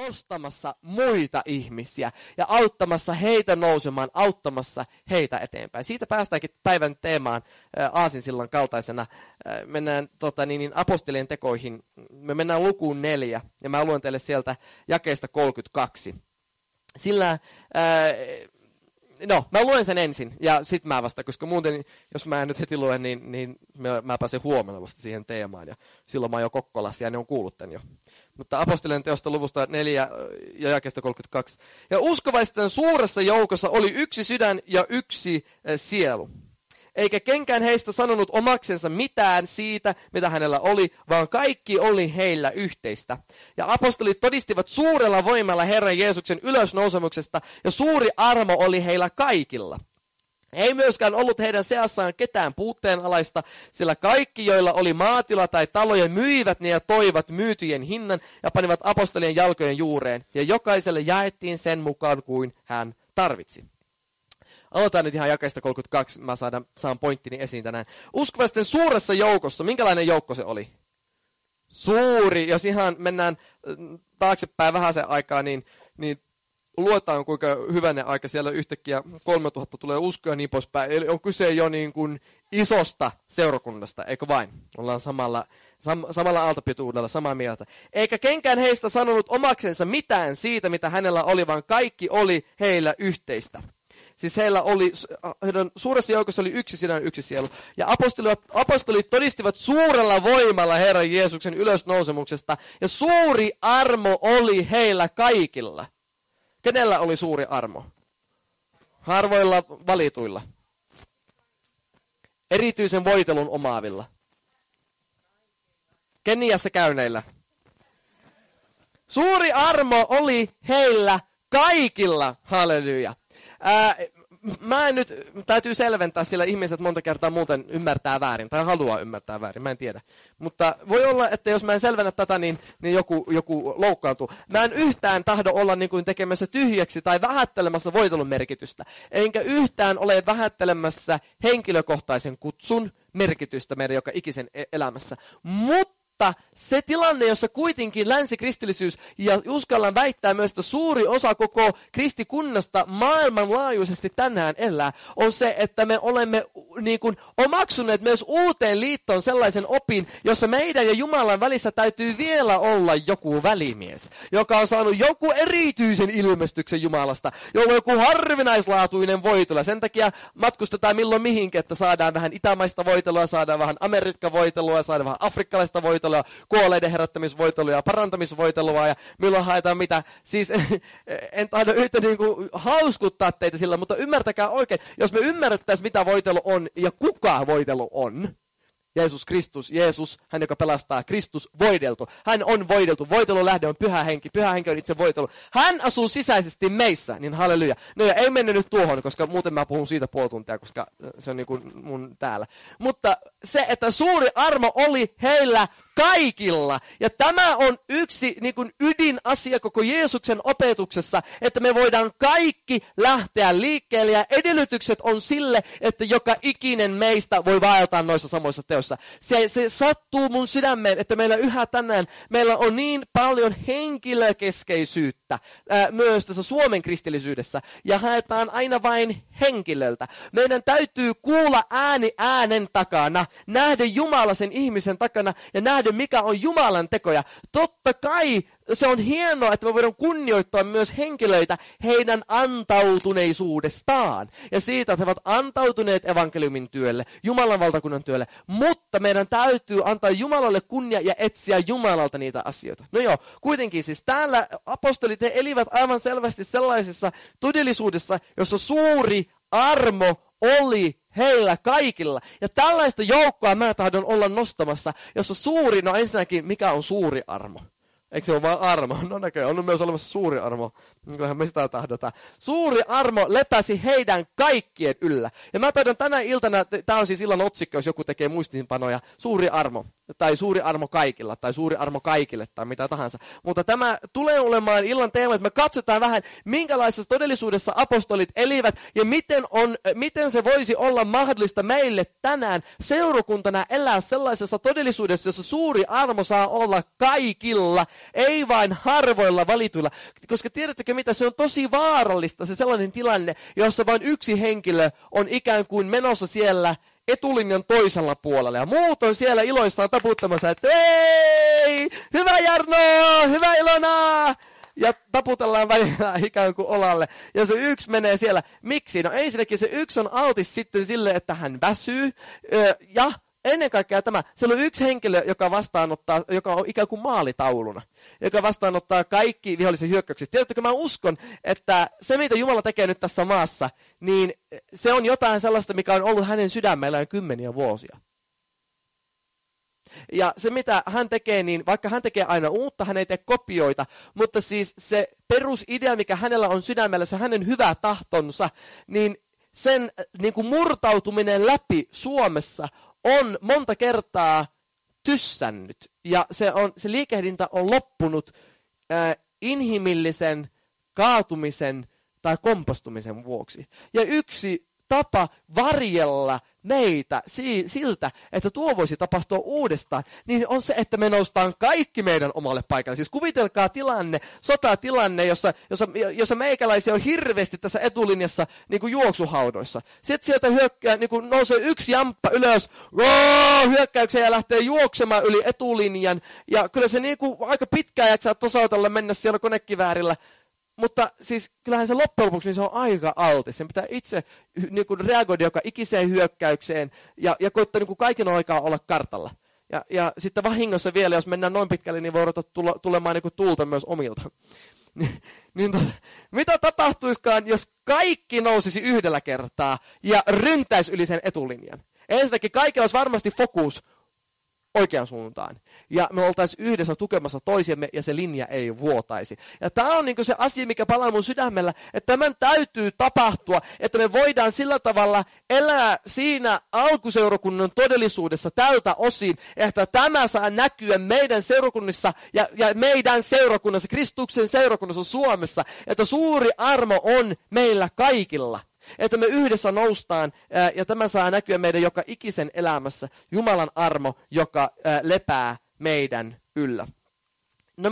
nostamassa muita ihmisiä ja auttamassa heitä nousemaan, auttamassa heitä eteenpäin. Siitä päästäänkin päivän teemaan aasinsillan kaltaisena. Mennään apostolien tekoihin. Me mennään lukuun 4 ja mä luen teille sieltä jakeesta 32. Sillä... mä luen sen ensin ja sit mä vasta, koska muuten, jos mä en nyt heti luen, niin mä pääsen huomenna vasta siihen teemaan. Ja silloin mä oon jo Kokkolassa ja ne on kuullut tän jo. Mutta apostolien teosta luvusta 4 ja jakeesta 32. Ja uskovaisten suuressa joukossa oli yksi sydän ja yksi sielu. Eikä kenkään heistä sanonut omaksensa mitään siitä, mitä hänellä oli, vaan kaikki oli heillä yhteistä. Ja apostolit todistivat suurella voimalla Herran Jeesuksen ylösnousemuksesta, ja suuri armo oli heillä kaikilla. Ei myöskään ollut heidän seassaan ketään puutteenalaista, sillä kaikki, joilla oli maatila tai taloja, myivät ne ja toivat myytyjen hinnan ja panivat apostolien jalkojen juureen, ja jokaiselle jaettiin sen mukaan kuin hän tarvitsi. Aloitetaan nyt ihan jakeesta 32, mä saan pointtini esiin tänään. Uskovaisten suuressa joukossa, minkälainen joukko se oli? Suuri, jos ihan mennään taaksepäin vähän sen aikaa, niin luetaan kuinka hyvänen aika siellä yhtäkkiä 3000 tulee uskoa ja niin poispäin. Eli on kyse jo niin kuin isosta seurakunnasta, eikö vain? Ollaan samalla aaltopituudella, samaa mieltä. Eikä kenkään heistä sanonut omaksensa mitään siitä, mitä hänellä oli, vaan kaikki oli heillä yhteistä. Siis heidän suuressa joukossa oli yksi sydän, yksi sielu. Ja apostolit todistivat suurella voimalla Herran Jeesuksen ylösnousemuksesta. Ja suuri armo oli heillä kaikilla. Kenellä oli suuri armo? Harvoilla valituilla. Erityisen voitelun omaavilla. Keniassa käyneillä. Suuri armo oli heillä kaikilla. Halleluja. Täytyy selventää, sillä ihmiset monta kertaa muuten ymmärtää väärin, tai haluaa ymmärtää väärin, mä en tiedä. Mutta voi olla, että jos mä en selvennä tätä, niin joku loukkaantuu. Mä en yhtään tahdo olla niin kuin tekemässä tyhjäksi tai vähättelemässä voitelun merkitystä. Enkä yhtään ole vähättelemässä henkilökohtaisen kutsun merkitystä meidän joka ikisen elämässä. Mutta se tilanne, jossa kuitenkin länsikristillisyys ja uskallan väittää myös, että suuri osa koko kristikunnasta maailmanlaajuisesti tänään elää, on se, että me olemme niin kuin omaksuneet myös uuteen liittoon sellaisen opin, jossa meidän ja Jumalan välissä täytyy vielä olla joku välimies, joka on saanut joku erityisen ilmestyksen Jumalasta, jolla on joku harvinaislaatuinen voitelu. Sen takia matkustetaan milloin mihinkin, että saadaan vähän itämaista voitelua, saadaan vähän Amerikka-voitelua, saadaan vähän afrikkalaista voitelua, kuolleiden herättämisvoitelua ja parantamisvoitelua ja milloin haetaan mitä. Siis en tahdo yhtä niin kuin hauskuttaa teitä sillä, mutta ymmärtäkää oikein, jos me ymmärrettäisiin mitä voitelu on ja kuka voitelu on. Jeesus, hän joka pelastaa, Kristus voideltu. Hän on voideltu. Voitelun lähde on pyhä henki on itse voitelu. Hän asuu sisäisesti meissä, niin halleluja. No ja ei mennyt nyt tuohon, koska muuten mä puhun siitä puoli tuntia, koska se on niin kuin mun täällä. Mutta se, että suuri armo oli heillä kaikilla. Ja tämä on yksi niin kuin ydinasia koko Jeesuksen opetuksessa, että me voidaan kaikki lähteä liikkeelle. Ja edellytykset on sille, että joka ikinen meistä voi vaeltaa noissa samoissa teoissa. Se sattuu mun sydämeen, että meillä yhä tänään, meillä on niin paljon henkilökeskeisyyttä myös tässä Suomen kristillisyydessä. Ja haetaan aina vain henkilöltä. Meidän täytyy kuulla ääni äänen takana, nähdä Jumala sen ihmisen takana ja nähdä mikä on Jumalan tekoja. Totta kai se on hienoa, että me voidaan kunnioittaa myös henkilöitä heidän antautuneisuudestaan. Ja siitä, että he ovat antautuneet evankeliumin työlle, Jumalan valtakunnan työlle. Mutta meidän täytyy antaa Jumalalle kunnia ja etsiä Jumalalta niitä asioita. No joo, kuitenkin siis täällä apostolit he elivät aivan selvästi sellaisessa todellisuudessa, jossa suuri armo oli heillä kaikilla. Ja tällaista joukkoa mä tahdon olla nostamassa, jossa suuri, no ensinnäkin, mikä on suuri armo? Eikö se ole vaan armo? No näköjään, on myös olemassa suuri armo. Kyllähän me sitä tahdotaan. Suuri armo lepäsi heidän kaikkien yllä. Ja mä tahdon tänä iltana, tämä on siis illan otsikko, jos joku tekee muistiinpanoja, suuri armo. Tai suuri armo kaikilla, tai suuri armo kaikille, tai mitä tahansa. Mutta tämä tulee olemaan illan teema, että me katsotaan vähän, minkälaisessa todellisuudessa apostolit elivät, ja miten se voisi olla mahdollista meille tänään seurakuntana elää sellaisessa todellisuudessa, jossa suuri armo saa olla kaikilla, ei vain harvoilla valituilla, koska tiedättekö mitä, se on tosi vaarallista se sellainen tilanne, jossa vain yksi henkilö on ikään kuin menossa siellä etulinjan toisella puolella. Ja muut on siellä iloissaan taputtamassa, että hei, hyvä Jarno, hyvä Ilona! Ja taputellaan välillä ikään kuin olalle. Ja se yksi menee siellä. Miksi? No ensinnäkin se yksi on altis sitten sille, että hän väsyy. Ja ennen kaikkea tämä, siellä on yksi henkilö, joka on ikään kuin maalitauluna. Joka vastaanottaa kaikki vihollisen hyökkäykset. Tiedättekö, mä uskon, että se mitä Jumala tekee nyt tässä maassa, niin se on jotain sellaista, mikä on ollut hänen sydämellään kymmeniä vuosia. Ja se mitä hän tekee, niin vaikka hän tekee aina uutta, hän ei tee kopioita, mutta siis se perusidea, mikä hänellä on sydämellä, se hänen hyvä tahtonsa, niin sen niin kuin murtautuminen läpi Suomessa on monta kertaa tyssännyt. Ja se liikehdintä on loppunut inhimillisen kaatumisen tai kompastumisen vuoksi. Ja yksi tapa varjella meitä siltä, että tuo voisi tapahtua uudestaan, niin on se, että me noustaan kaikki meidän omalle paikalle. Siis kuvitelkaa sotatilanne, jossa meikäläisiä on hirveästi tässä etulinjassa niin kuin juoksuhaudoissa. Sitten sieltä niin kuin nousee yksi jamppa ylös, hyökkäykseen ja lähtee juoksemaan yli etulinjan. Ja kyllä se niin kuin aika pitkään jaksaa tosautella mennä siellä konekiväärillä. Mutta siis kyllähän se loppujen lopuksi niin se on aika altis. Sen pitää itse niin kuin reagoida joka ikiseen hyökkäykseen ja koittaa niin kuin kaiken aikaa olla kartalla. Ja sitten vahingossa vielä, jos mennään noin pitkälle, niin voi odottaa tulemaan niin kuin tuulta myös omilta. Mitä tapahtuisikaan, jos kaikki nousisi yhdellä kertaa ja ryntäisi yli sen etulinjan? Ensinnäkin kaikilla olisi varmasti fokus oikeaan suuntaan. Ja me oltaisiin yhdessä tukemassa toisiamme ja se linja ei vuotaisi. Ja tämä on niinku se asia, mikä palaa mun sydämellä, että tämän täytyy tapahtua, että me voidaan sillä tavalla elää siinä alkuseurakunnan todellisuudessa tältä osin, että tämä saa näkyä meidän seurakunnissa ja meidän seurakunnassa, Kristuksen seurakunnassa Suomessa, että suuri armo on meillä kaikilla. Että me yhdessä noustaan ja tämä saa näkyä meidän joka ikisen elämässä. Jumalan armo, joka lepää meidän yllä. No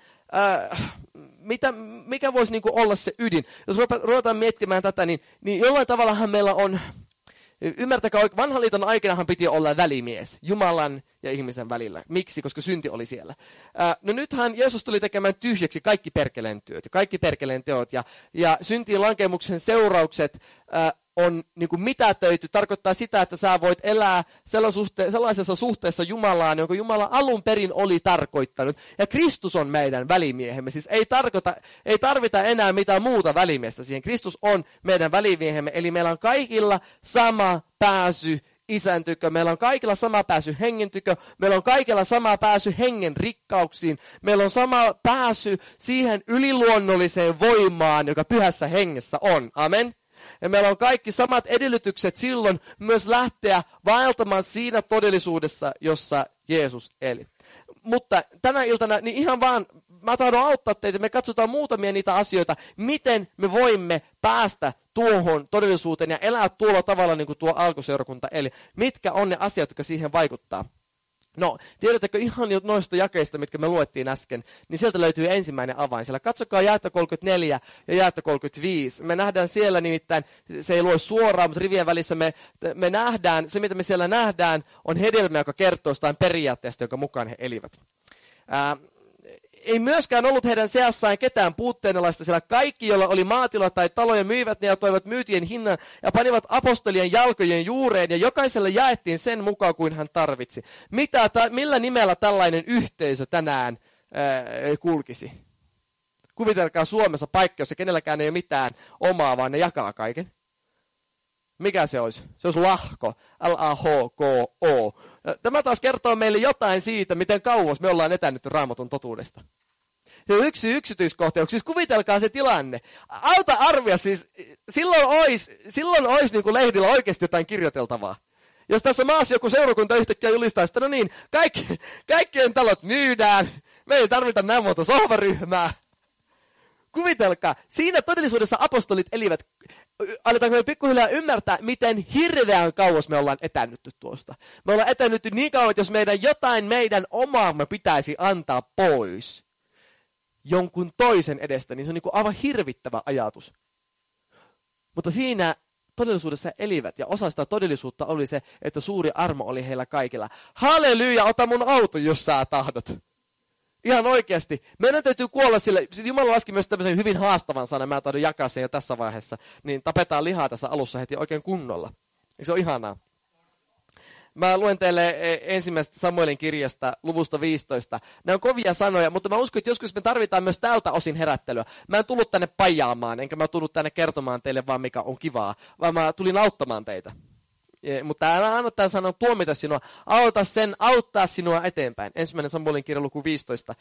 mikä voisi niinku olla se ydin? Jos ruvetaan miettimään tätä, niin jollain tavallahan meillä on, ymmärtäkää, vanhan liiton aikanahan piti olla välimies Jumalan ja ihmisen välillä. Miksi? Koska synti oli siellä. No nythän Jeesus tuli tekemään tyhjäksi kaikki perkeleen työt ja kaikki perkeleen teot. Ja syntiin lankemuksen seuraukset on niin kuin mitätöity. Tarkoittaa sitä, että sä voit elää sellaisessa suhteessa Jumalaan, jonka Jumala alun perin oli tarkoittanut. Ja Kristus on meidän välimiehemme. Siis ei tarvita enää mitään muuta välimiestä siihen. Kristus on meidän välimiehemme. Eli meillä on kaikilla sama pääsy Isän tykö. Meillä on kaikilla sama pääsy hengen tykö. Meillä on kaikilla sama pääsy hengen rikkauksiin. Meillä on sama pääsy siihen yliluonnolliseen voimaan, joka pyhässä hengessä on. Amen. Ja meillä on kaikki samat edellytykset silloin myös lähteä vaeltamaan siinä todellisuudessa, jossa Jeesus eli. Mutta tänä iltana, niin ihan vaan, mä tahdon auttaa teitä, me katsotaan muutamia niitä asioita, miten me voimme päästä tuohon todellisuuteen ja elää tuolla tavalla niin kuin tuo alkuseurakunta eli. Mitkä on ne asiat, jotka siihen vaikuttaa? No, tiedättekö ihan noista jakeista, mitkä me luettiin äsken, niin sieltä löytyy ensimmäinen avain. Siellä katsokaa jaetta 34 ja jaetta 35. Me nähdään siellä nimittäin, se ei lue suoraan, mutta rivien välissä me nähdään, se mitä me siellä nähdään, on hedelmä, joka kertoo jostain periaatteesta, jonka mukaan he elivät. Ei myöskään ollut heidän seassaan ketään puutteenalaista, sillä kaikki, joilla oli maatila tai taloja, myivät ne ja toivat myytien hinnan ja panivat apostolien jalkojen juureen, ja jokaiselle jaettiin sen mukaan kuin hän tarvitsi. Millä nimellä tällainen yhteisö tänään kulkisi? Kuvitelkaa Suomessa paikka, jossa kenelläkään ei ole mitään omaa, vaan ne jakaa kaiken. Mikä se olisi? Se olisi lahko. L-A-H-K-O. Tämä taas kertoo meille jotain siitä, miten kauas me ollaan etännytty Raamatun totuudesta. Se on yksi yksityiskohta. Siis kuvitelkaa se tilanne. Auta arvia siis. Silloin olisi niin kuin lehdillä oikeasti jotain kirjoiteltavaa. Jos tässä maassa joku seurakunta yhtäkkiä julistaa, että no niin, kaikkien talot myydään. Me ei tarvita näin monta sohvaryhmää. Kuvitelkaa, siinä todellisuudessa apostolit elivät. Aletaanko me pikkuhiljaa ymmärtää, miten hirveän kauas me ollaan etännytty tuosta. Me ollaan etännytty niin kauan, että jos meidän omaamme pitäisi antaa pois, jonkun toisen edestä, niin se on niin kuin aivan hirvittävä ajatus. Mutta siinä todellisuudessa elivät, ja osa sitä todellisuutta oli se, että suuri armo oli heillä kaikilla. Halleluja, ota mun auto, jos sä tahdot. Ihan oikeasti. Meidän täytyy kuolla sille. Jumala laski myös tämmöisen hyvin haastavan sanan, mä taidon jakaa sen jo tässä vaiheessa. Niin tapetaan lihaa tässä alussa heti oikein kunnolla. Eikö se ole ihanaa? Mä luen teille ensimmäisestä Samuelin kirjasta, luvusta 15. Nämä on kovia sanoja, mutta mä uskon, että joskus me tarvitaan myös tältä osin herättelyä. Mä en tullut tänne pajaamaan, enkä mä tullut tänne kertomaan teille vaan mikä on kivaa, vaan mä tulin auttamaan teitä. Mutta älä anna tämän sanon tuomita sinua, auta sen, auttaa sinua eteenpäin. Ensimmäinen Samuelin kirja, luku 15.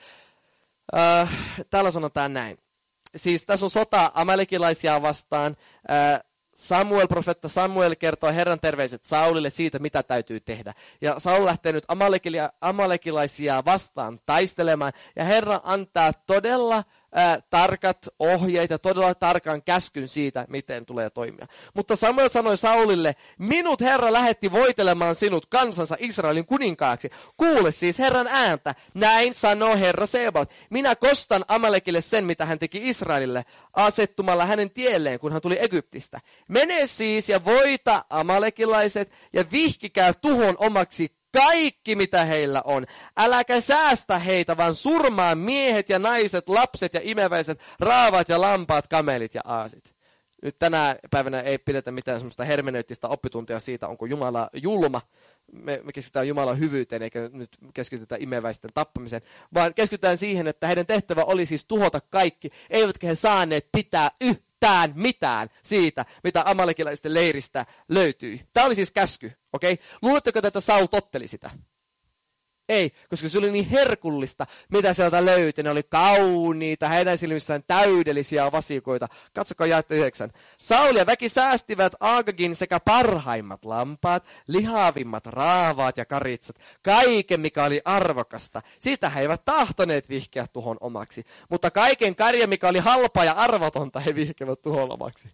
Täällä sanotaan näin. Siis tässä on sota amalekilaisia vastaan. Profeetta Samuel kertoo Herran terveiset Saulille siitä, mitä täytyy tehdä. Ja Saul lähtee nyt amalekilaisia vastaan taistelemaan. Ja Herra antaa todella tarkat ohjeet ja todella tarkan käskyn siitä, miten tulee toimia. Mutta Samuel sanoi Saulille, minut Herra lähetti voitelemaan sinut kansansa Israelin kuninkaaksi. Kuule siis Herran ääntä. Näin sanoo Herra Sebaot. Minä kostan Amalekille sen, mitä hän teki Israelille, asettumalla hänen tielleen, kun hän tuli Egyptistä. Mene siis ja voita amalekilaiset ja vihkikää tuhon omaksi kaikki, mitä heillä on. Äläkä säästä heitä, vaan surmaa miehet ja naiset, lapset ja imeväiset, raavat ja lampaat, kamelit ja aasit. Nyt tänä päivänä ei pidetä mitään semmoista hermeneuttista oppituntia siitä, onko Jumala julma. Me keskitytään Jumalan hyvyyteen, eikä nyt keskitytä imeväisten tappamiseen, vaan keskitytään siihen, että heidän tehtävä oli siis tuhota kaikki, eivätkä he saaneet pitää yhtään mitään siitä, mitä amalekilaisten leiristä löytyi. Tämä oli siis käsky, okei? Okay? Luuletteko, että Saul totteli sitä? Ei, koska se oli niin herkullista, mitä sieltä löytyi. Ne oli kauniita, heidän silmissään täydellisiä vasikoita. Katsokaa jaetta 9. Saul ja väki säästivät Agagin sekä parhaimmat lampaat, lihavimmat raavaat ja karitsat, kaiken mikä oli arvokasta. Sitä he eivät tahtoneet vihkeä tuhon omaksi, mutta kaiken karjan, mikä oli halpaa ja arvotonta, he vihkevät tuhon omaksi.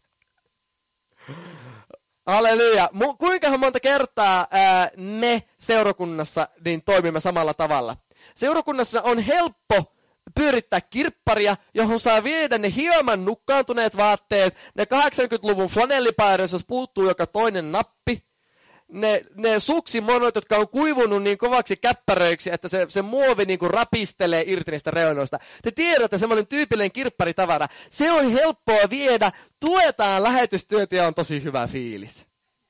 Halleluja. Kuinka monta kertaa me seurakunnassa niin toimimme samalla tavalla? Seurakunnassa on helppo pyörittää kirpparia, johon saa viedä ne hieman nukkaantuneet vaatteet, ne 80-luvun flanellipaidat, jos puuttuu joka toinen nappi, ne suksimonot, jotka on kuivunut niin kovaksi käppäröiksi, että se muovi niin kuin rapistelee irti niistä reunoista. Te tiedätte, semmoinen tyypillinen kirpparitavara, se on helppoa viedä, tuetaan lähetystyötä ja on tosi hyvä fiilis.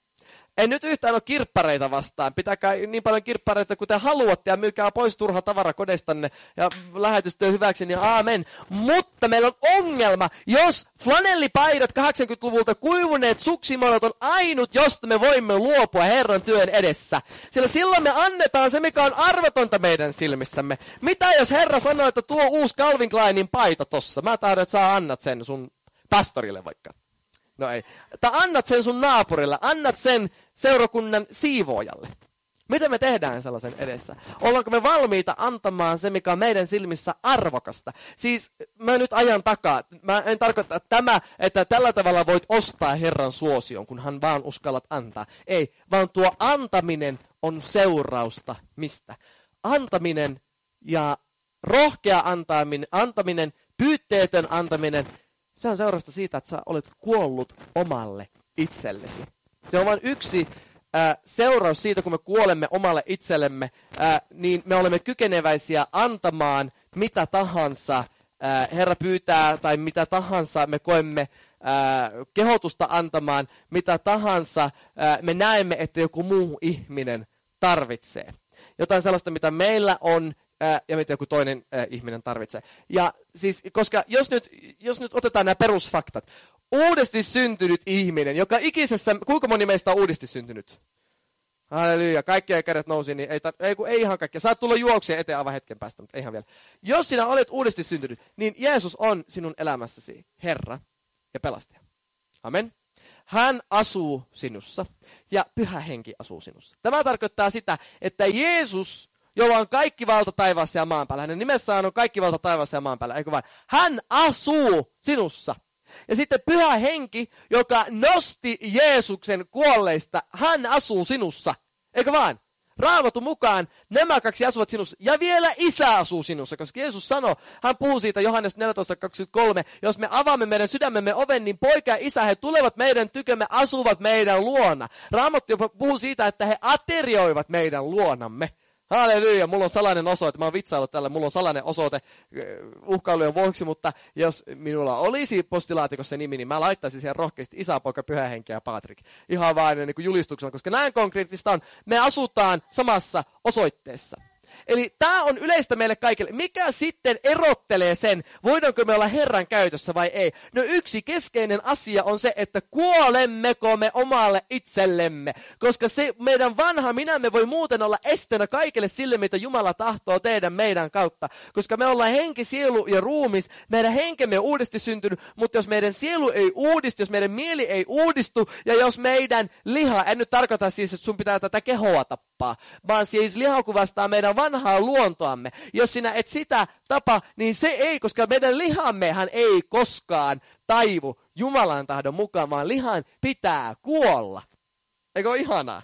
En nyt yhtään ole kirppareita vastaan. Pitäkää niin paljon kirppareita kuin te haluatte ja myykää pois turha tavara kodestanne ja lähetystyö hyväksi, niin aamen. Mutta meillä on ongelma, jos flanellipaidat 80-luvulta kuivuneet suksimonot on ainut, josta me voimme luopua Herran työn edessä. Sillä silloin me annetaan se, mikä on arvotonta meidän silmissämme. Mitä jos Herra sanoo, että tuo uusi Calvin Kleinin paita tossa? Mä tahdon, että sä annat sen sun pastorille vaikka. No ei. Tai annat sen sun naapurille, annat sen seurakunnan siivoojalle. Mitä me tehdään sellaisen edessä? Ollaanko me valmiita antamaan se, mikä on meidän silmissä arvokasta? Siis mä nyt ajan takaa. Mä en tarkoita että tällä tavalla voit ostaa Herran suosion, kun hän vaan uskallat antaa. Ei, vaan tuo antaminen on seurausta mistä? Antaminen ja rohkea antaminen, pyytteetön antaminen, se on seurausta siitä, että sä olet kuollut omalle itsellesi. Se on vain yksi seuraus siitä, kun me kuolemme omalle itsellemme, niin me olemme kykeneväisiä antamaan mitä tahansa Herra pyytää tai mitä tahansa me koemme kehotusta antamaan, mitä tahansa me näemme, että joku muu ihminen tarvitsee. Jotain sellaista, mitä meillä on ja mitä joku toinen ihminen tarvitsee. Ja siis, koska jos nyt otetaan nämä perusfaktat. Uudesti syntynyt ihminen, joka ikisessä, kuinka moni meistä on uudesti syntynyt? Halleluja, kaikkia kädet nousi, niin ei ihan kaikkia. Saat tulla juokseen eteen aivan hetken päästä, mutta ei ihan vielä. Jos sinä olet uudesti syntynyt, niin Jeesus on sinun elämässäsi Herra ja pelastaja. Amen. Hän asuu sinussa ja Pyhä Henki asuu sinussa. Tämä tarkoittaa sitä, että Jeesus, jolla on kaikki valta taivaassa ja maan päällä, hänen nimessään on kaikki valta taivaassa ja maan päällä, eikö vaan? Hän asuu sinussa. Ja sitten Pyhä Henki, joka nosti Jeesuksen kuolleista, hän asuu sinussa. Eikö vaan? Raamatun mukaan nämä kaksi asuvat sinussa ja vielä Isä asuu sinussa, koska Jeesus sanoi, hän puhuu siitä Johannes 14:23, jos me avaamme meidän sydämemme oven, niin poika ja isä, he tulevat meidän tykömme, asuvat meidän luona. Raamattu jopa puhuu siitä, että he aterioivat meidän luonamme. Halleluja, mulla on salainen osoite, mä oon vitsaillut tällä, mulla on salainen osoite uhkailujen vuoksi, mutta jos minulla olisi postilaatikossa nimi, niin mä laittaisin siihen rohkeasti Isä, Poika, Pyhä Henki ja Patrik. Ihan vain niin kuin julistuksena, koska näin konkreettista on, me asutaan samassa osoitteessa. Eli tämä on yleistä meille kaikille. Mikä sitten erottelee sen, voidaanko me olla Herran käytössä vai ei? No yksi keskeinen asia on se, että kuolemmeko me omalle itsellemme. Koska se meidän vanha minämme voi muuten olla esteenä kaikille sille, mitä Jumala tahtoo tehdä meidän kautta. Koska me ollaan henki, sielu ja ruumis. Meidän henkemme on uudesti syntynyt, mutta jos meidän sielu ei uudistu, jos meidän mieli ei uudistu, ja jos meidän liha, en nyt tarkoita siis, että sun pitää tätä kehoa tappaa, vaan siis liha kuvastaa meidän vanhaa luontoamme. Jos sinä et sitä tapa, niin se ei, koska meidän lihammehan ei koskaan taivu Jumalan tahdon mukaan, vaan lihan pitää kuolla. Eikö ole ihanaa?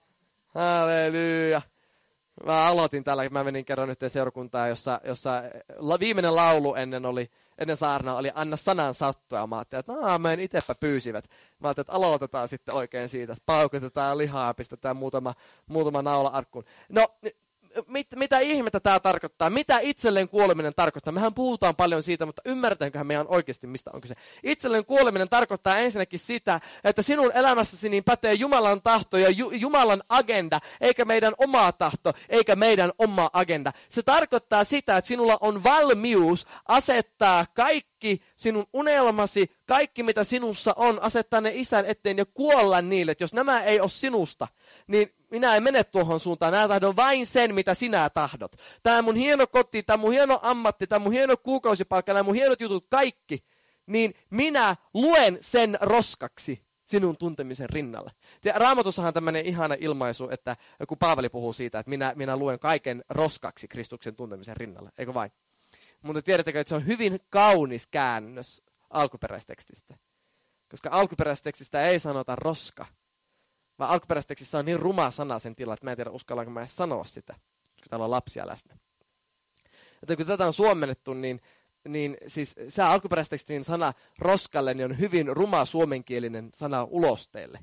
Halleluja. Mä aloitin tällä, mä menin kerran yhteen seurakuntaan, jossa viimeinen laulu ennen saarnaa oli Anna sanan sattua. Mä ajattelin, että mä en itsepä pyysivät. Mä ajattelin, että aloitetaan sitten oikein siitä, että paukutetaan lihaa ja pistetään muutama naula arkkuun. No, mitä ihmettä tämä tarkoittaa? Mitä itselleen kuoleminen tarkoittaa? Mehän puhutaan paljon siitä, mutta ymmärtäänköhän me ihan oikeasti, mistä on kyse? Itselleen kuoleminen tarkoittaa ensinnäkin sitä, että sinun elämässäsi niin pätee Jumalan tahto ja Jumalan agenda, eikä meidän oma tahto, eikä meidän oma agenda. Se tarkoittaa sitä, että sinulla on valmius asettaa kaikki sinun unelmasi, kaikki mitä sinussa on, asettaa ne Isän eteen ja kuolla niille. Että jos nämä ei ole sinusta, niin minä en mene tuohon suuntaan. Minä tahdon vain sen, mitä sinä tahdot. Tämä mun hieno koti, tämä mun hieno ammatti, tämä mun hieno kuukausipalkka, nämä mun hienot jutut, kaikki. Niin minä luen sen roskaksi sinun tuntemisen rinnalle. Raamatussahan on tämmöinen ihana ilmaisu, että kun Paavali puhuu siitä, että minä luen kaiken roskaksi Kristuksen tuntemisen rinnalle. Eikö vain? Mutta tiedättekö, että se on hyvin kaunis käännös alkuperäistekstistä. Koska alkuperäistekstistä ei sanota roska. Vaan alkuperäistekstissä on niin ruma sana sen tila, että mä en tiedä uskallanko mä edes sanoa sitä, koska täällä on lapsia läsnä. Joten kun tätä on suomennettu, niin siis se alkuperäistekstin sana roskalle niin on hyvin ruma suomenkielinen sana ulosteelle.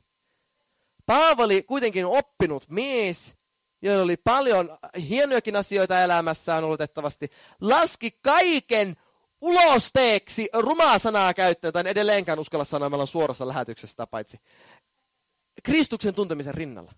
Paavali kuitenkin oppinut mies, joilla oli paljon hienojakin asioita elämässään oletettavasti, laski kaiken ulosteeksi rumaa sanaa käyttöön, tai en edelleenkään uskalla sanoa, meillä on suorassa lähetyksessä paitsi Kristuksen tuntemisen rinnalla.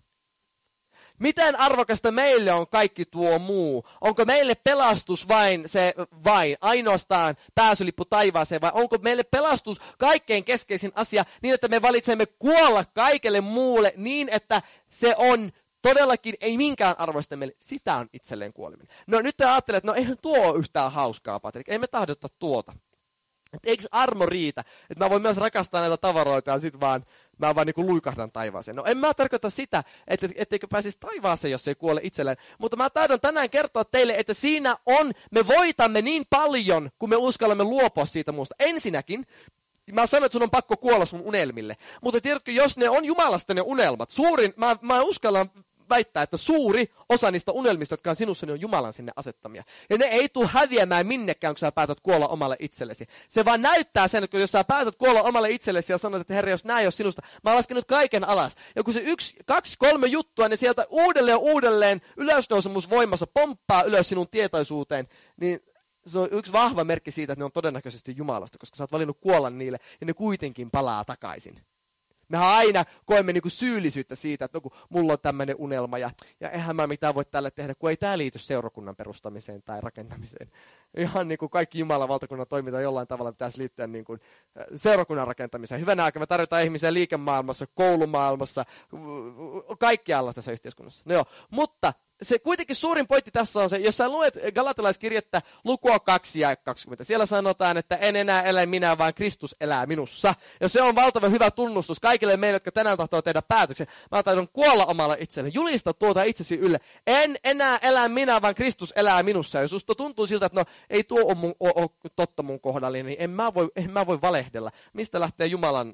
Miten arvokasta meille on kaikki tuo muu? Onko meille pelastus vain ainoastaan pääsylippu taivaaseen, vai onko meille pelastus kaikkein keskeisin asia niin, että me valitsemme kuolla kaikelle muulle niin, että se on todellakin ei minkään arvoista meille. Sitä on itselleen kuoleminen. No nyt te ajattelet, että no eihän tuo ole yhtään hauskaa, Patrik. Ei me tahdota tuota. Että eikö armo riitä? Että mä voin myös rakastaa näitä tavaroita ja sit mä vaan niin luikahdan taivaaseen. No en mä tarkoita sitä, etteikö pääsisi taivaaseen, jos ei kuole itselleen. Mutta mä tahdon tänään kertoa teille, että siinä me voitamme niin paljon, kun me uskallamme luopua siitä muusta. Ensinnäkin, mä sanoin, että sun on pakko kuolla sun unelmille. Mutta tiedätkö, jos ne on Jumalasta ne unelmat, mä uskallan väittää, että suuri osa niistä unelmista, jotka on sinussa, niin on Jumalan sinne asettamia. Ja ne ei tule häviämään minnekään, kun sä päätät kuolla omalle itsellesi. Se vaan näyttää sen, että jos sä päätät kuolla omalle itsellesi ja sanot, että Herra, jos nää ei ole sinusta, mä oon laskenut kaiken alas. Ja kun se 1, 2, 3 juttua, niin sieltä uudelleen ylösnousemusvoimassa pomppaa ylös sinun tietoisuuteen, niin se on yksi vahva merkki siitä, että ne on todennäköisesti Jumalasta, koska sä oot valinnut kuolla niille, ja ne kuitenkin palaa takaisin. Mehän aina koemme niinku syyllisyyttä siitä, että mulla on tämmöinen unelma ja eihän mä mitään voi tälle tehdä, kun ei tämä liity seurakunnan perustamiseen tai rakentamiseen. Ihan niin kuin kaikki Jumalan valtakunnan toiminta jollain tavalla pitäisi liittyä niin kuin seurakunnan rakentamiseen. Hyvänä aikana me tarvitaan ihmisiä liikemaailmassa, koulumaailmassa, kaikkialla tässä yhteiskunnassa. No joo, mutta se kuitenkin suurin pointti tässä on se, jos sä luet Galatalaiskirjettä lukua 2 ja 20, siellä sanotaan, että en enää elä minä, vaan Kristus elää minussa. Ja se on valtavan hyvä tunnustus kaikille meille, jotka tänään tahtoo tehdä päätöksen. Mä tahdon kuolla omalla itselleni. Julista tuota itsesi ylle. En enää elä minä, vaan Kristus elää minussa. Ja susta tuntuu siltä, että no ei tuo ole totta mun kohdallani, niin en mä voi valehdella. Mistä lähtee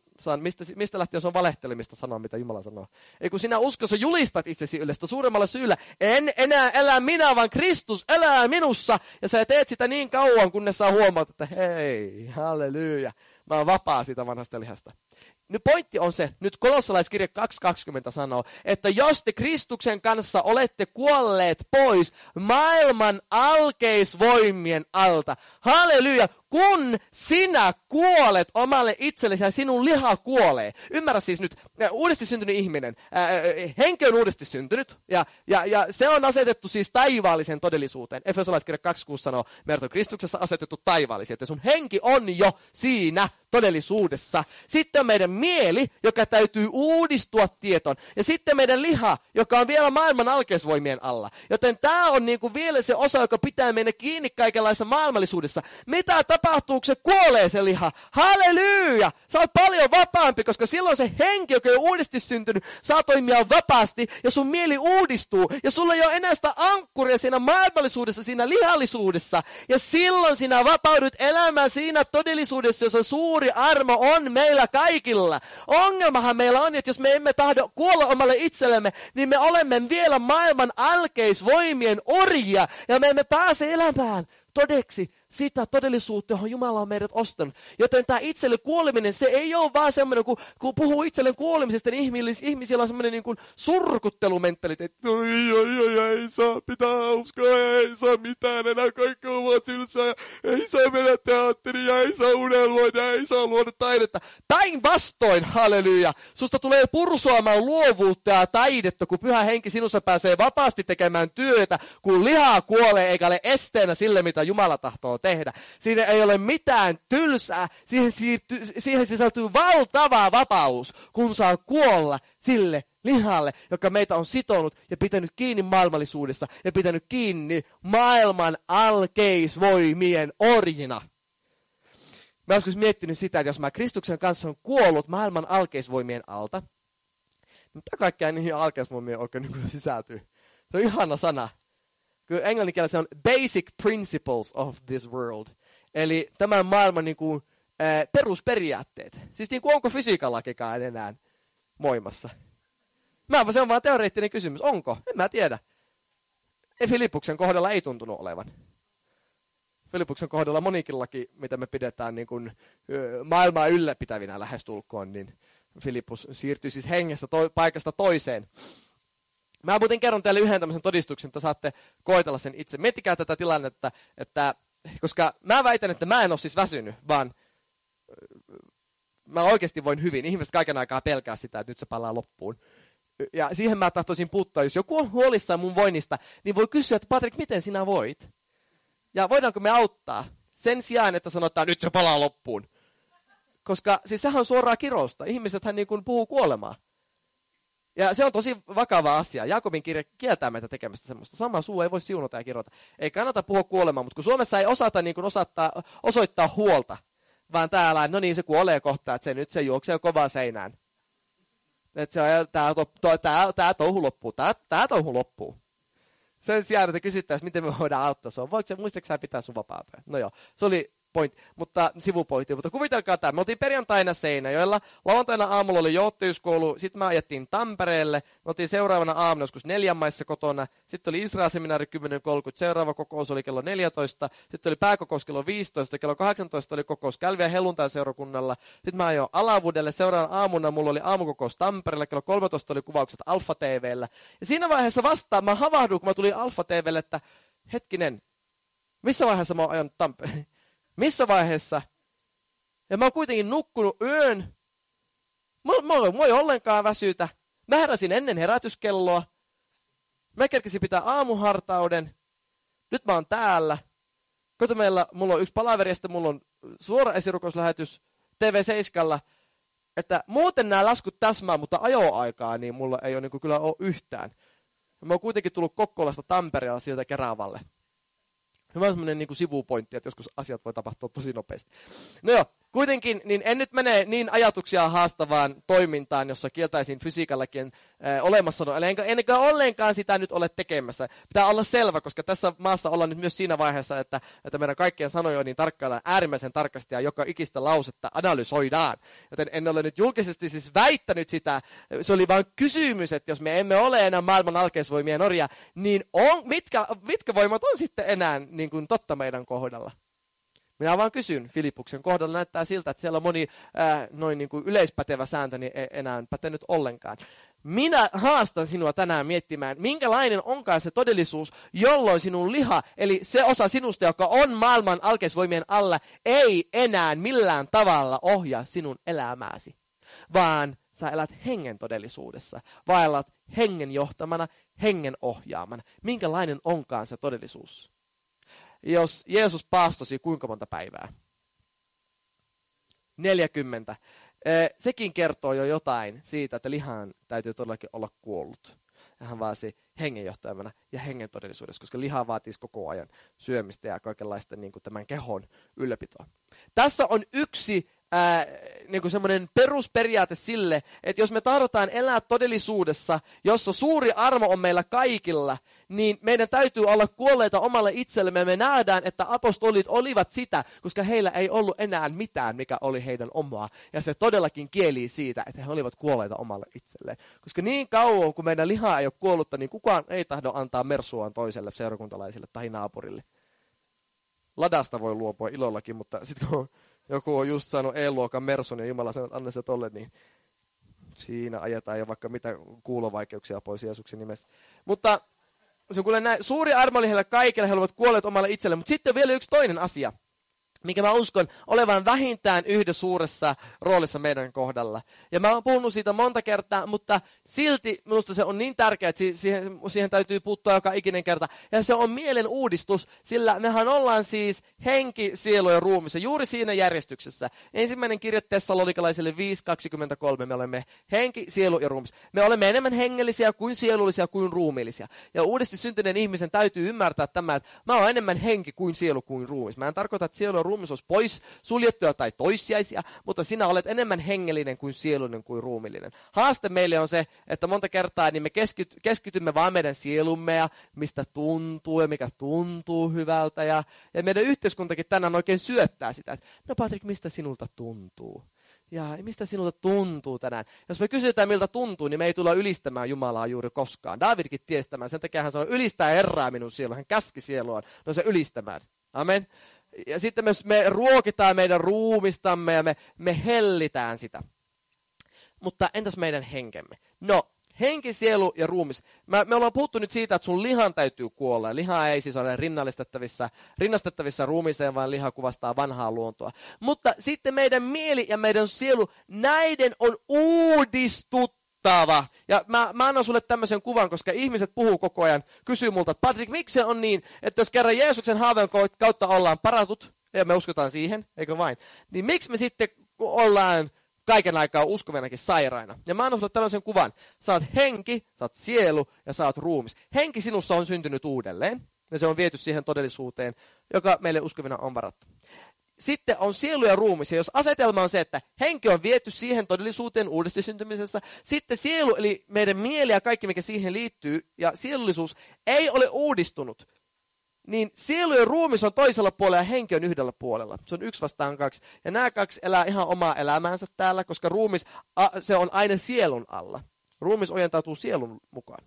mistä lähtee, jos on valehtelemista sanoa, mitä Jumala sanoo? Ei kun sinä uskossa julistat itsesi yleistä suuremmalla syyllä. En enää elä minä, vaan Kristus elää minussa. Ja sä teet sitä niin kauan, kunnes sä huomaat, että hei, halleluja. Mä oon vapaa siitä vanhasta lihasta. Nyt pointti on se, nyt Kolossalaiskirja 2.20 sanoo, että jos te Kristuksen kanssa olette kuolleet pois maailman alkeisvoimien alta, halleluja, kun sinä kuolet omalle itsellesi ja sinun liha kuolee. Ymmärrä siis nyt, uudesti syntynyt ihminen, henki on uudesti syntynyt ja se on asetettu siis taivaalliseen todellisuuteen. Efesolaiskirja 2.6 sanoo, meidät on Kristuksessa asetettu taivaallisia, että sun henki on jo siinä todellisuudessa. Sitten on meidän mieli, joka täytyy uudistua tietoon. Ja sitten meidän liha, joka on vielä maailman alkeisvoimien alla. Joten tämä on niinku vielä se osa, joka pitää mennä kiinni kaikenlaisessa maailmallisuudessa. Mitä tapahtuu, kun se kuolee se liha? Halleluja! Sä oot paljon vapaampi, koska silloin se henki, joka on uudesti syntynyt, saa toimia vapaasti ja sun mieli uudistuu. Ja sulla ei ole enää sitä ankkuria siinä maailmallisuudessa, siinä lihallisuudessa. Ja silloin sinä vapaudut elämään siinä todellisuudessa, jossa suuri armo on meillä kaikilla. Ongelmahan meillä on, että jos me emme tahdo kuolla omalle itsellemme, niin me olemme vielä maailman alkeisvoimien orjia. Ja me emme pääse elämään todeksi sitä todellisuutta, johon Jumala on meidät ostanut. Joten tämä itselle kuoleminen, se ei ole vaan semmoinen, kun puhuu itselle kuolemisesta, niin ihmisillä on semmoinen niin kuin surkuttelumentaliteetti. Ei saa pitää uskoa, ei saa mitään, enää kaikki on vaan tylsää, ja ei saa mennä teatteriin, ja ei saa unelmoida, ei saa luoda taidetta. Päinvastoin, halleluja, susta tulee pursuamaan luovuutta ja taidetta, kun Pyhä Henki sinussa pääsee vapaasti tekemään työtä, kun liha kuolee eikä ole esteenä sille, mitä Jumala tahtoo tehdä. Siinä ei ole mitään tylsää, siihen sisältyy valtava vapaus, kun saa kuolla sille lihalle, joka meitä on sitonut ja pitänyt kiinni maailmallisuudessa ja pitänyt kiinni maailman alkeisvoimien orjina. Mä joskus miettinyt sitä, että jos mä Kristuksen kanssa on kuollut maailman alkeisvoimien alta, mitä kaikkea niihin alkeisvoimien oikein niin sisältyy? Se on ihana sana. Kyllä englanninkielellä se on basic principles of this world. Eli tämän maailman niin kuin, perusperiaatteet. Siis niin kuin, onko fysiikallakikaan enää voimassa? Se on vaan teoreettinen kysymys. Onko? En mä tiedä. Filippuksen kohdalla ei tuntunut olevan. Filippuksen kohdalla monikin laki, mitä me pidetään niin kuin, maailmaa ylläpitävinä lähestulkoon, niin Filippus siirtyi siis hengessä paikasta toiseen. Mä muuten kerron teille yhden tämmöisen todistuksen, että saatte koetella sen itse. Miettikää tätä tilannetta, että koska mä väitän, että mä en ole siis väsynyt, vaan mä oikeasti voin hyvin. Ihmiset kaiken aikaa pelkää sitä, että nyt se palaa loppuun. Ja siihen mä tahtoisin puuttua. Jos joku on huolissaan mun voinnista, niin voi kysyä, että Patrik, miten sinä voit? Ja voidaanko me auttaa? Sen sijaan, että sanotaan, nyt se palaa loppuun. Koska siis sehän on suoraa kirousta. Ihmisethän niin kuin puhuu kuolemaa. Ja se on tosi vakava asia. Jaakobin kirja kieltää meitä tekemästä semmoista. Sama suu ei voi siunata ja kirjoita. Ei kannata puhua kuolemaa, mutta kun Suomessa ei osata niin kuin osoittaa huolta, vaan täällä, no niin, se kuolee kohta, että se juoksee jo kovaan seinään. Että tämä touhu loppuu, tämä touhu loppuu. Sen sijaan, että kysyttäisiin, miten me voidaan auttaa sua. Muistatko sä pitää sun vapaa-päivä? No joo, se oli pointti, sivupointti. Mutta kuvitelkaa tämä. Me oltiin perjantaina Seinäjoella. Lauantaina aamulla oli johtajuuskoulu. Sitten me ajettiin Tampereelle. Me oltiin seuraavana aamuna joskus 4 maissa kotona. Sitten oli Israel-seminaari 10.30. Seuraava kokous oli kello 14. Sitten oli pääkokous kello 15. Kello 18 oli kokous Kälviä helluntai-seurakunnalla. Sitten mä ajoin Alavuudelle. Seuraavana aamuna mulla oli aamukokous Tampereelle. Kello 13 oli kuvaukset Alfa TV:llä. Ja siinä vaiheessa vastaan mä havahduin, kun mä tulin Alfa TV:lle, että hetkinen, missä vaiheessa mä oon ajanut Tampereen? Missä vaiheessa? Ja mä oon kuitenkin nukkunut yön. Mua ei ollenkaan väsytä. Mä heräsin ennen herätyskelloa. Mä kerkesin pitää aamuhartauden. Nyt mä oon täällä. Kato, mulla on yksi palaveri ja sitten mulla on suora esirukouslähetys TV7. Että muuten nämä laskut täsmää, mutta ajoaikaa niin mulla ei ole niin kyllä ole yhtään. Mä oon kuitenkin tullut Kokkolasta Tampereella sieltä Keravalle. Hyvä semmoinen niin kuin sivupointti, että joskus asiat voi tapahtua tosi nopeasti. No joo, Kuitenkin niin en nyt mene niin ajatuksia haastavaan toimintaan, jossa kieltäisin fysiikallakin olemassaolo. Enkä ollenkaan sitä nyt ole tekemässä. Pitää olla selvä, koska tässä maassa ollaan nyt myös siinä vaiheessa, että meidän kaikkien sanoja niin tarkkaillaan äärimmäisen tarkasti ja joka ikistä lausetta analysoidaan. Joten en ole nyt julkisesti siis väittänyt sitä. Se oli vain kysymys, että jos me emme ole enää maailman alkeisvoimien orja, niin mitkä voimat on sitten enää niin kuin totta meidän kohdalla? Minä vaan kysyn. Filippuksen kohdalla näyttää siltä, että siellä on moni noin niin kuin yleispätevä sääntö niin ei enää pätenyt ollenkaan. Minä haastan sinua tänään miettimään, minkälainen onkaan se todellisuus, jolloin sinun liha, eli se osa sinusta, joka on maailman alkeisvoimien alla, ei enää millään tavalla ohjaa sinun elämääsi, vaan sä elät hengen todellisuudessa, vaellat hengen johtamana, hengen ohjaamana. Minkälainen onkaan se todellisuus? Jos Jeesus paastosi kuinka monta päivää? 40. Sekin kertoo jo jotain siitä, että lihan täytyy todellakin olla kuollut. Hän vaasi hengenjohtajana ja hengen todellisuudessa, koska liha vaatisi koko ajan syömistä ja kaikenlaista niin kuin tämän kehon ylläpitoa. Tässä on yksi niin kuin semmoinen perusperiaate sille, että jos me tahdotaan elää todellisuudessa, jossa suuri armo on meillä kaikilla, niin meidän täytyy olla kuolleita omalle itsellemme. Me nähdään, että apostolit olivat sitä, koska heillä ei ollut enää mitään, mikä oli heidän omaa. Ja se todellakin kieli siitä, että he olivat kuolleita omalle itselleen. Koska niin kauan, kun meidän liha ei ole kuollutta, niin kukaan ei tahdo antaa mersuaan toiselle seurakuntalaisille tai naapurille. Ladasta voi luopua ilollakin, mutta sitten kun joku on just saanut E-luokan mersun ja Jumala sanoo, että anna se tolle, niin siinä ajetaan jo vaikka mitä kuulovaikeuksia pois Jeesuksen nimessä. Mutta se on kuule näin, suuri armo oli heille kaikille, he olivat kuolleet omalle itselleen. Mutta sitten on vielä yksi toinen asia, mikä mä uskon olevan vähintään yhdessä suuressa roolissa meidän kohdalla. Ja mä oon puhunut siitä monta kertaa, mutta silti minusta se on niin tärkeää, että siihen täytyy puuttua joka ikinen kerta. Ja se on mielen uudistus, sillä mehän ollaan siis henki, sielu ja ruumissa, juuri siinä järjestyksessä. Ensimmäinen kirja Tessalonikalaisille 5:23, me olemme henki, sielu ja ruumis. Me olemme enemmän hengellisiä kuin sielullisia kuin ruumiillisia. Ja uudesti syntyneen ihmisen täytyy ymmärtää tämä, että mä oon enemmän henki kuin sielu kuin ruumis. Mä en tarkoita, että sielu ja ruumis olisi pois suljettuja tai toissijaisia, mutta sinä olet enemmän hengellinen kuin sielullinen kuin ruumillinen. Haaste meille on se, että monta kertaa niin me keskitymme vaan meidän sielumme ja mistä tuntuu ja mikä tuntuu hyvältä. Ja meidän yhteiskuntakin tänään oikein syöttää sitä, että no Patrik, mistä sinulta tuntuu? Ja mistä sinulta tuntuu tänään? Jos me kysytään, miltä tuntuu, niin me ei tulla ylistämään Jumalaa juuri koskaan. Davidkin tiesi tämän, sen takia hän sanoi, ylistää Herraa minun sielu. Hän käski sieluaan, no se ylistämään. Amen. Ja sitten me ruokitaan meidän ruumistamme ja me hellitään sitä. Mutta entäs meidän henkemme? No, henki, sielu ja ruumis. Me ollaan puhuttu nyt siitä, että sun lihan täytyy kuolla. Liha ei siis ole rinnastettavissa ruumiseen, vaan liha kuvastaa vanhaa luontoa. Mutta sitten meidän mieli ja meidän sielu, näiden on uudistuttava. Ja mä annan sulle tämmöisen kuvan, koska ihmiset puhuu koko ajan, kysyy multa, että Patrik, miksi se on niin, että jos kerran Jeesuksen haaveen kautta ollaan paratut, ja me uskotaan siihen, eikö vain, niin miksi me sitten ollaan kaiken aikaa uskovinakin sairaina? Ja mä annan sulle tällaisen kuvan, sä oot henki, sä oot sielu ja sä oot ruumis. Henki sinussa on syntynyt uudelleen, ja se on viety siihen todellisuuteen, joka meille uskovina on varattu. Sitten on sielu ja ruumis, ja jos asetelma on se, että henki on viety siihen todellisuuteen uudesti syntymisessä, sitten sielu, eli meidän mieli ja kaikki, mikä siihen liittyy, ja sielullisuus ei ole uudistunut, niin sielu ja ruumis on toisella puolella ja henki on yhdellä puolella. Se on 1-2. Ja nämä kaksi elää ihan omaa elämäänsä täällä, koska ruumis, se on aina sielun alla. Ruumis ojentautuu sielun mukaan.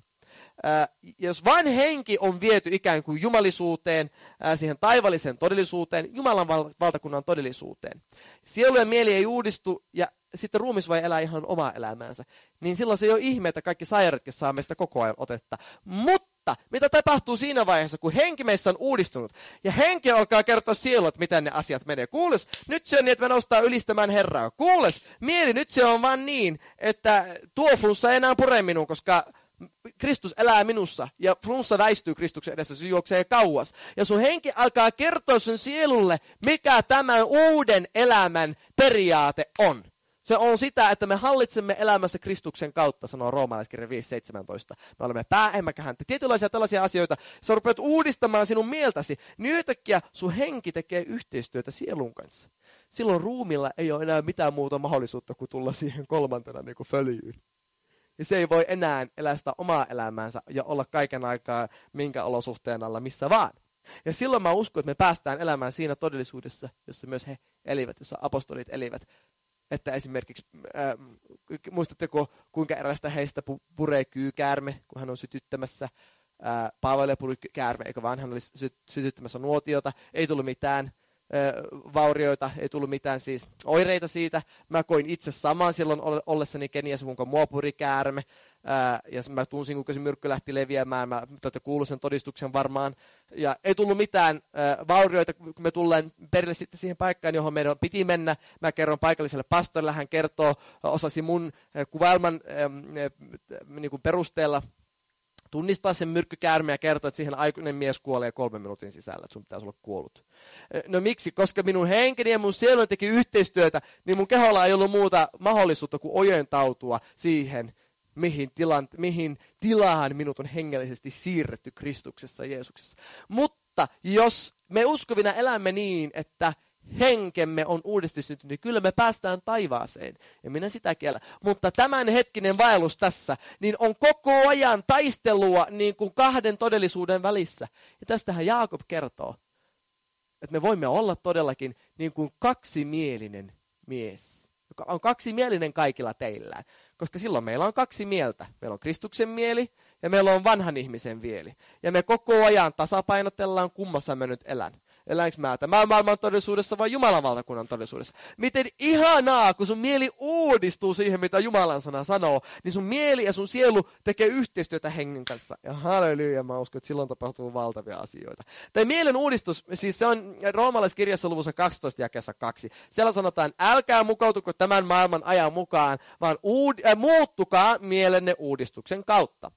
Jos vain henki on viety ikään kuin jumalisuuteen, siihen taivalliseen todellisuuteen, Jumalan valtakunnan todellisuuteen. Sielu ja mieli ei uudistu ja sitten ruumis voi elää ihan omaa elämäänsä. Niin silloin se ei ole ihme, että kaikki sairaadatkin saa meistä koko ajan otetta. Mutta mitä tapahtuu siinä vaiheessa, kun henki meissä on uudistunut ja henki alkaa kertoa sielulle, että miten ne asiat menee. Kuules, nyt se on niin, että me nostaa ylistämään Herraa. Kuules, mieli, nyt se on vaan niin, että tuo flunssa ei enää pure minun, koska Kristus elää minussa ja flunssa väistyy Kristuksen edessä, se juoksee kauas. Ja sun henki alkaa kertoa sun sielulle, mikä tämän uuden elämän periaate on. Se on sitä, että me hallitsemme elämässä Kristuksen kautta, sanoo Roomalaiskirja 5:17. Me olemme pää emmekä häntä. Tietynlaisia tällaisia asioita, sä rupeat uudistamaan sinun mieltäsi, niin yhtäkkiä sun henki tekee yhteistyötä sielun kanssa. silloin ruumilla ei ole enää mitään muuta mahdollisuutta kuin tulla siihen kolmantena niin kuin följyyn. Ja se ei voi enää elää sitä omaa elämäänsä ja olla kaiken aikaa minkä olosuhteen alla missä vaan. Ja silloin mä uskon, että me päästään elämään siinä todellisuudessa, jossa myös he elivät, jossa apostolit elivät. Että esimerkiksi, muistatteko, kuinka erästä heistä puree kyykäärme, kun hän on sytyttämässä. Paavalle puri käärme, eikö vaan hän oli sytyttämässä nuotiota. Ei tullut mitään vaurioita, ei tullut mitään siis oireita siitä. Mä koin itse saman silloin ollessani Keniassa, kuinka mua puri käärme. Ja mä tunsin, kuinka se myrkky lähti leviämään. Mä kuulin sen todistuksen varmaan. Ja ei tullut mitään vaurioita, kun me tullaan perille sitten siihen paikkaan, johon meidän piti mennä. Mä kerron paikalliselle pastorille, hän kertoo, osasi mun kuvailman niin kuin perusteella tunnistaa sen myrkkykäärme ja kertoa, että siihen aikuinen mies kuolee 3 minuutin sisällä, että sun pitäisi olla kuollut. No miksi? Koska minun henkeni ja mun sielu teki yhteistyötä, niin mun keholla ei ollut muuta mahdollisuutta kuin ojentautua siihen, mihin tilaan minut on hengellisesti siirretty Kristuksessa Jeesuksessa. Mutta jos me uskovina elämme niin, että henkemme on uudistunut, niin kyllä me päästään taivaaseen. Ja minä sitä kiellä. Mutta tämän hetkinen vaellus tässä, niin on koko ajan taistelua niin kuin 2 todellisuuden välissä. Ja tästähän Jaakob kertoo, että me voimme olla todellakin niin kuin 2-mielinen mies, joka on 2-mielinen kaikilla teillään. Koska silloin meillä on 2 mieltä. Meillä on Kristuksen mieli ja meillä on vanhan ihmisen mieli. Ja me koko ajan tasapainotellaan, kummassa mä nyt elän. Eläinkö mä tämän maailman todellisuudessa vai Jumalan valtakunnan todellisuudessa? Miten ihanaa, kun sun mieli uudistuu siihen, mitä Jumalan sana sanoo, niin sun mieli ja sun sielu tekee yhteistyötä hengen kanssa. Ja halleluja, mä uskon, että silloin tapahtuu valtavia asioita. Tämä mielen uudistus, siis se on roomalaiskirjassa luvussa 12 jakeessa 2. Siellä sanotaan, älkää mukautuko tämän maailman ajan mukaan, vaan muuttukaa mielenne uudistuksen kautta.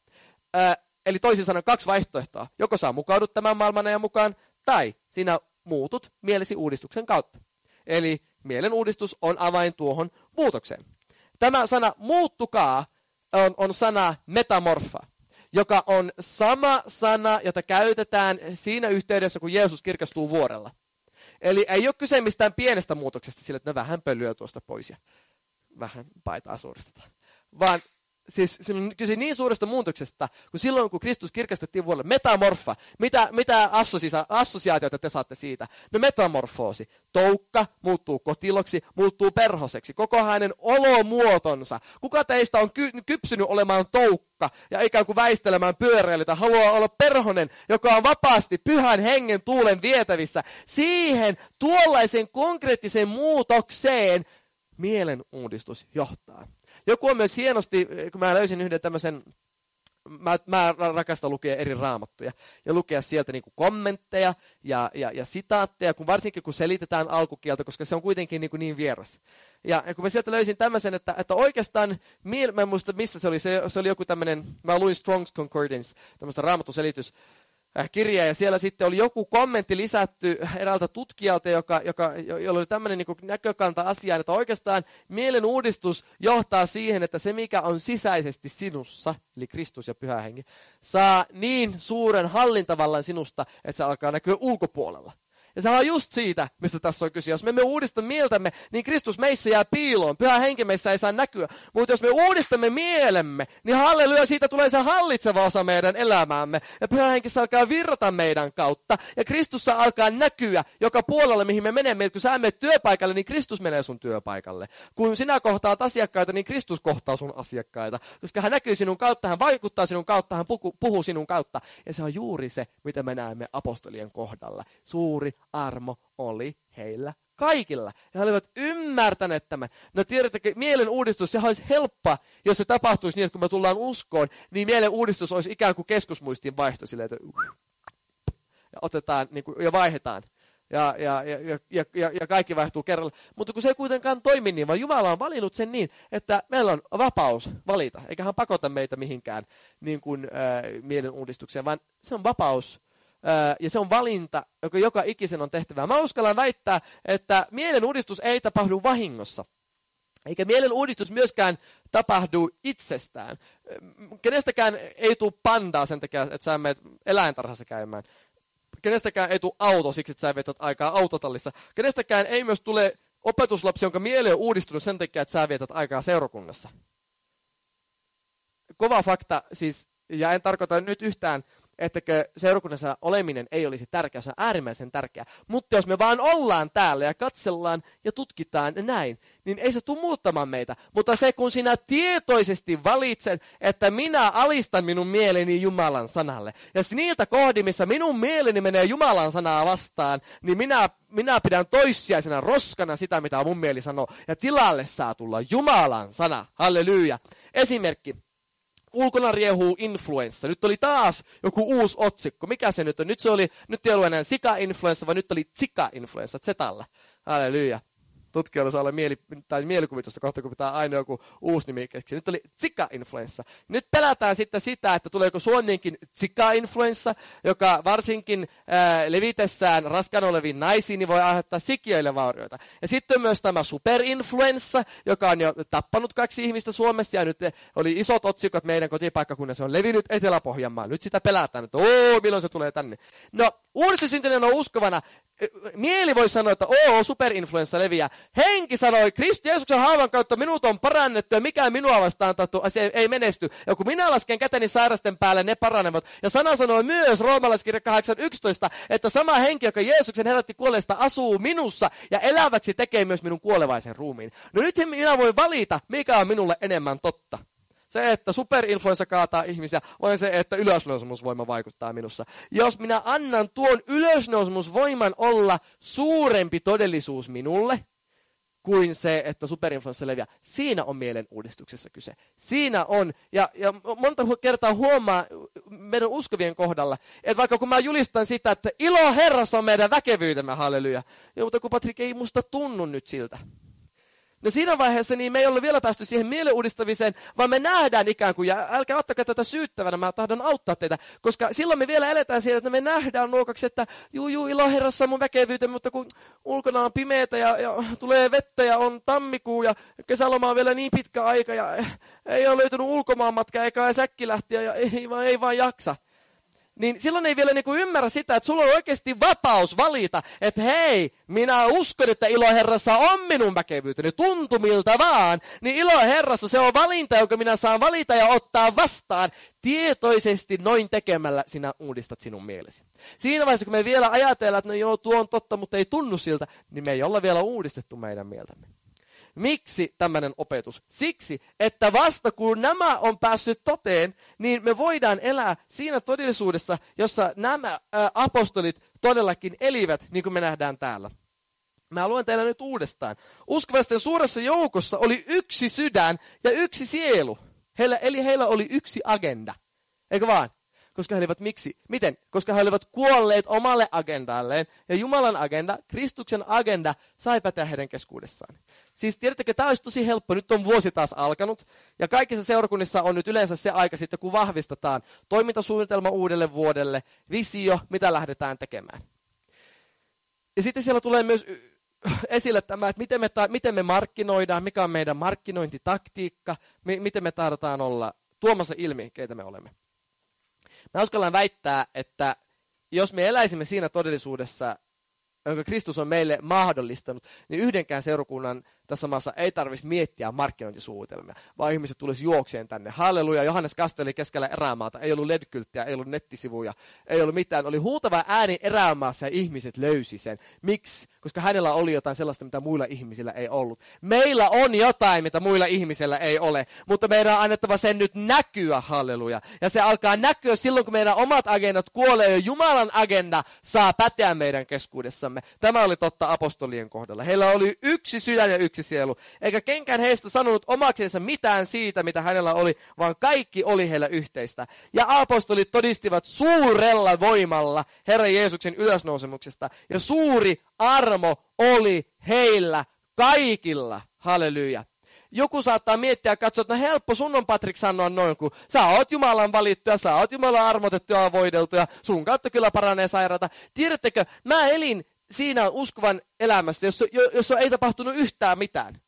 Eli toisin sanoen 2 vaihtoehtoa. Joko saa mukaudut tämän maailman ajan mukaan, tai sinä muutut mielesi uudistuksen kautta. Eli mielen uudistus on avain tuohon muutokseen. Tämä sana muuttukaa on sana metamorfa, joka on sama sana, jota käytetään siinä yhteydessä, kun Jeesus kirkastuu vuorella. Eli ei ole kyse mistään pienestä muutoksesta sillä, että vähän pölyä tuosta pois ja vähän paitaa suoristetaan. Vaan siis se on kyse niin suuresta muutoksesta, kun silloin kun Kristus kirkastettiin vuodelle, metamorfa, mitä assosiaatioita te saatte siitä? No metamorfoosi, toukka muuttuu kotiloksi, muuttuu perhoseksi, koko hänen olomuotonsa. Kuka teistä on kypsynyt olemaan toukka ja ikään kuin väistelemään pyöräilytä, haluaa olla perhonen, joka on vapaasti pyhän hengen tuulen vietävissä. Siihen tuollaisen konkreettiseen muutokseen mielen uudistus johtaa. Joku on myös hienosti, kun mä löysin yhden tämmöisen, mä rakastan lukea eri raamattuja ja lukea sieltä niin kuin kommentteja ja sitaatteja, varsinkin kun selitetään alkukieltä, koska se on kuitenkin niin vieras. Ja kun mä sieltä löysin tämmöisen, että oikeastaan, mä en muista missä se oli joku tämmöinen, mä luin Strong's Concordance, tämmöistä raamattuselitys, kirja, ja siellä sitten oli joku kommentti lisätty eräältä tutkijalta, jolla oli tämmöinen niin kuin näkökanta asiaan, että oikeastaan mielen uudistus johtaa siihen, että se mikä on sisäisesti sinussa, eli Kristus ja Pyhä Henki, saa niin suuren hallintavallan sinusta, että se alkaa näkyä ulkopuolella. Ja se on just siitä, mistä tässä on kyse. Jos me emme uudista mieltämme, niin Kristus meissä jää piiloon. Pyhä Henki meissä ei saa näkyä. Mutta jos me uudistamme mielemme, niin halleluja, siitä tulee se hallitseva osa meidän elämäämme. Ja Pyhä Henki alkaa virrata meidän kautta. Ja Kristus alkaa näkyä joka puolella, mihin me menemme. Kun sä menet työpaikalle, niin Kristus menee sun työpaikalle. Kun sinä kohtaat asiakkaita, niin Kristus kohtaa sun asiakkaita. Koska hän näkyy sinun kautta, hän vaikuttaa sinun kautta, hän puhuu sinun kautta. Ja se on juuri se, mitä me näemme apostolien kohdalla. Suuri armo oli heillä kaikilla. Ja he olivat ymmärtäneet tämän. No tiedättekö, mielen uudistus, se olisi helppoa, jos se tapahtuisi niin, että kun me tullaan uskoon, niin mielen uudistus olisi ikään kuin keskusmuistin vaihto silleen, että ja otetaan niin kuin, ja vaihdetaan. Ja kaikki vaihtuu kerralla. Mutta kun se ei kuitenkaan toimi niin, vaan Jumala on valinnut sen niin, että meillä on vapaus valita. Eikä hän pakota meitä mihinkään niin kuin, mielen uudistukseen, vaan se on vapaus. Ja se on valinta, joka ikisen on tehtävä. Mä uskallan väittää, että mielen uudistus ei tapahdu vahingossa. Eikä mielen uudistus myöskään tapahdu itsestään. Kenestäkään ei tule pandaa sen takia, että sä menet eläintarhassa käymään. Kenestäkään ei tule auto siksi, että sä vetät aikaa autotallissa. Kenestäkään ei myös tule opetuslapsi, jonka mieli on uudistunut sen takia, että sä vietät aikaa seurakunnassa. Kova fakta siis, ja en tarkoita nyt yhtään, ettäkö seurakunnassa oleminen ei olisi tärkeä, se on äärimmäisen tärkeä. Mutta jos me vaan ollaan täällä ja katsellaan ja tutkitaan näin, niin ei se tule muuttamaan meitä. Mutta se, kun sinä tietoisesti valitset, että minä alistan minun mieleni Jumalan sanalle. Ja niiltä kohdin, missä minun mieleni menee Jumalan sanaa vastaan, niin minä pidän toissijaisena roskana sitä, mitä mun mieli sanoo. Ja tilalle saa tulla Jumalan sana. Halleluja. Esimerkki. Ulkona riehuu influenssa. Nyt oli taas joku uusi otsikko. Mikä se nyt on? Nyt ei ollut enää sika-influenssa, vaan nyt oli zika-influenssa. Zetalla. Halleluja. Tutkijoilla saa olla mielikuvitusta kohta, kun pitää aina joku uusi nimi keksiä. Nyt oli zika-influenssa. Nyt pelätään sitten sitä, että tuleeko Suomeenkin zika-influenssa, joka varsinkin levitessään raskaana oleviin naisiin niin voi aiheuttaa sikiöille vaurioita. Ja sitten myös tämä superinfluenssa, joka on jo tappanut 2 ihmistä Suomessa, ja nyt oli isot otsikot meidän kotipaikkakunnassa, se on levinnyt Etelä-Pohjanmaan. Nyt sitä pelätään, että milloin se tulee tänne. No, uudistussyntyneen on uskovana. Mieli voi sanoa, että superinfluenssa leviää. Henki sanoi, Kristi Jeesuksen haavan kautta minut on parannettu ja mikään minua vastaan tattu asia ei menesty. Ja kun minä lasken käteni sairasten päälle, ne paranevat. Ja sana sanoi myös Roomalaiskirja 8:11, että sama henki, joka Jeesuksen herätti kuolleista, asuu minussa ja eläväksi tekee myös minun kuolevaisen ruumiin. No nyt minä voin valita, mikä on minulle enemmän totta. Se, että superinfluenssa kaataa ihmisiä, vai se, että ylösnousemusvoima vaikuttaa minussa. Jos minä annan tuon ylösnousemusvoiman olla suurempi todellisuus minulle, kuin se, että superinfluenssa leviää. Siinä on mielen uudistuksessa kyse. Siinä on, ja monta kertaa huomaa meidän uskovien kohdalla, että vaikka kun mä julistan sitä, että ilo Herrassa on meidän väkevyytemme, halleluja, mutta kun Patrik ei musta tunnu nyt siltä. No siinä vaiheessa niin me ei ole vielä päästy siihen mielen uudistamiseen, vaan me nähdään ikään kuin, ja älkää ottakaa tätä syyttävänä, mä tahdon auttaa teitä, koska silloin me vielä eletään siinä, että me nähdään nuokaksi, että ilo Herrassa on mun väkevyyttä, mutta kun ulkona on pimeätä ja tulee vettä ja on tammikuu ja kesäloma on vielä niin pitkä aika ja ei ole löytynyt ulkomaanmatkaa eikä säkkilähtiä ja ei vaan jaksa. Niin silloin ei vielä ymmärrä sitä, että sulla on oikeasti vapaus valita, että hei, minä uskon, että ilo Herrassa on minun väkevyyteni, tuntumilta vaan. Niin ilo Herrassa se on valinta, jonka minä saan valita ja ottaa vastaan. Tietoisesti noin tekemällä sinä uudistat sinun mielesi. Siinä vaiheessa, kun me vielä ajatellaan, että no joo, tuo on totta, mutta ei tunnu siltä, niin me ei olla vielä uudistettu meidän mieltämme. Miksi tämmöinen opetus? Siksi, että vasta kun nämä on päässyt toteen, niin me voidaan elää siinä todellisuudessa, jossa nämä apostolit todellakin elivät, niin kuin me nähdään täällä. Mä luen teille nyt uudestaan. Uskovaisten suuressa joukossa oli yksi sydän ja yksi sielu. Heillä oli yksi agenda. Eikö vaan? Koska he olivat miksi? Miten? Koska he olivat kuolleet omalle agendalleen. Ja Jumalan agenda, Kristuksen agenda, sai päteä heidän keskuudessaan. Siis tiedättekö, tämä olisi tosi helppo. Nyt on vuosi taas alkanut. Ja kaikissa seurakunnissa on nyt yleensä se aika sitten, kun vahvistetaan toimintasuunnitelma uudelle vuodelle, visio, mitä lähdetään tekemään. Ja sitten siellä tulee myös esille tämä, että miten me markkinoidaan, mikä on meidän markkinointitaktiikka, miten me tahdotaan olla tuomassa ilmi, keitä me olemme. Mä uskallan väittää, että jos me eläisimme siinä todellisuudessa, jonka Kristus on meille mahdollistanut, niin yhdenkään seurakunnan tässä maassa ei tarvitsisi miettiä markkinointisuunnitelmia, vaan ihmiset tulisi juokseen tänne. Halleluja, Johannes kasteli keskellä erämaata, ei ollut LED-kylttiä, ei ollut nettisivuja, ei ollut mitään. Oli huutava ääni erämaassa ja ihmiset löysi sen. Miksi? Koska hänellä oli jotain sellaista, mitä muilla ihmisillä ei ollut. Meillä on jotain, mitä muilla ihmisillä ei ole, mutta meidän on annettava sen nyt näkyä, halleluja. Ja se alkaa näkyä silloin, kun meidän omat agendat kuolee ja Jumalan agenda saa päteä meidän keskuudessamme. Tämä oli totta apostolien kohdalla. Heillä oli yksi sydän ja yksi sielu, eikä kenkään heistä sanonut omaksensa mitään siitä, mitä hänellä oli, vaan kaikki oli heillä yhteistä. Ja apostolit todistivat suurella voimalla Herran Jeesuksen ylösnousemuksesta, ja suuri armo oli heillä kaikilla. Halleluja. Joku saattaa miettiä ja katsoa, että no helppo sun on, Patrik, sanoa noin, kun sä oot Jumalan valittu ja sä oot Jumalan armotettu ja voideltu ja sun kautta kyllä paranee sairaata. Tiedättekö, mä elin siinä uskovan elämässä, jossa ei tapahtunut yhtään mitään.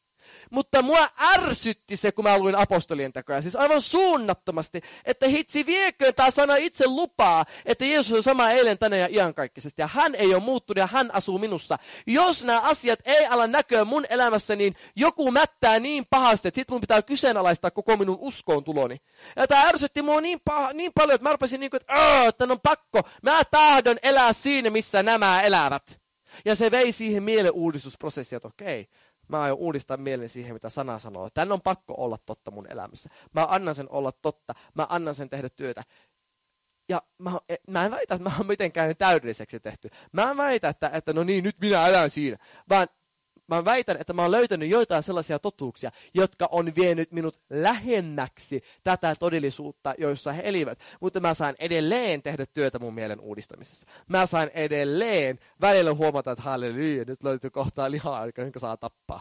Mutta mua ärsytti se, kun mä luin apostolien tekoja. Siis aivan suunnattomasti, että hitsi vieköön tämä sana itse lupaa, että Jeesus on sama eilen, tänään ja iankaikkisesti. Ja hän ei ole muuttunut ja hän asuu minussa. Jos nämä asiat ei ala näköä mun elämässä, niin joku mättää niin pahasti, että sit mun pitää kyseenalaistaa koko minun uskoon tuloni. Ja tämä ärsytti mua niin paljon, että mä rupesin niin kuin, että on pakko. Mä tahdon elää siinä, missä nämä elävät. Ja se vei siihen mielen uudistusprosessiin, että okei, mä aion uudistaa mielen siihen, mitä sana sanoo. Tän on pakko olla totta mun elämässä. Mä annan sen olla totta. Mä annan sen tehdä työtä. Ja mä en väitä, että mä oon mitenkään täydelliseksi tehty. Mä en väitä, että no niin, nyt minä elän siinä. Vaan mä väitän, että mä oon löytänyt joitain sellaisia totuuksia, jotka on vienyt minut lähemmäksi tätä todellisuutta, joissa he elivät. Mutta mä saan edelleen tehdä työtä mun mielen uudistamisessa. Mä saan edelleen välillä huomata, että halleluja, nyt löytyy kohtaa lihaa, jonka saa tappaa.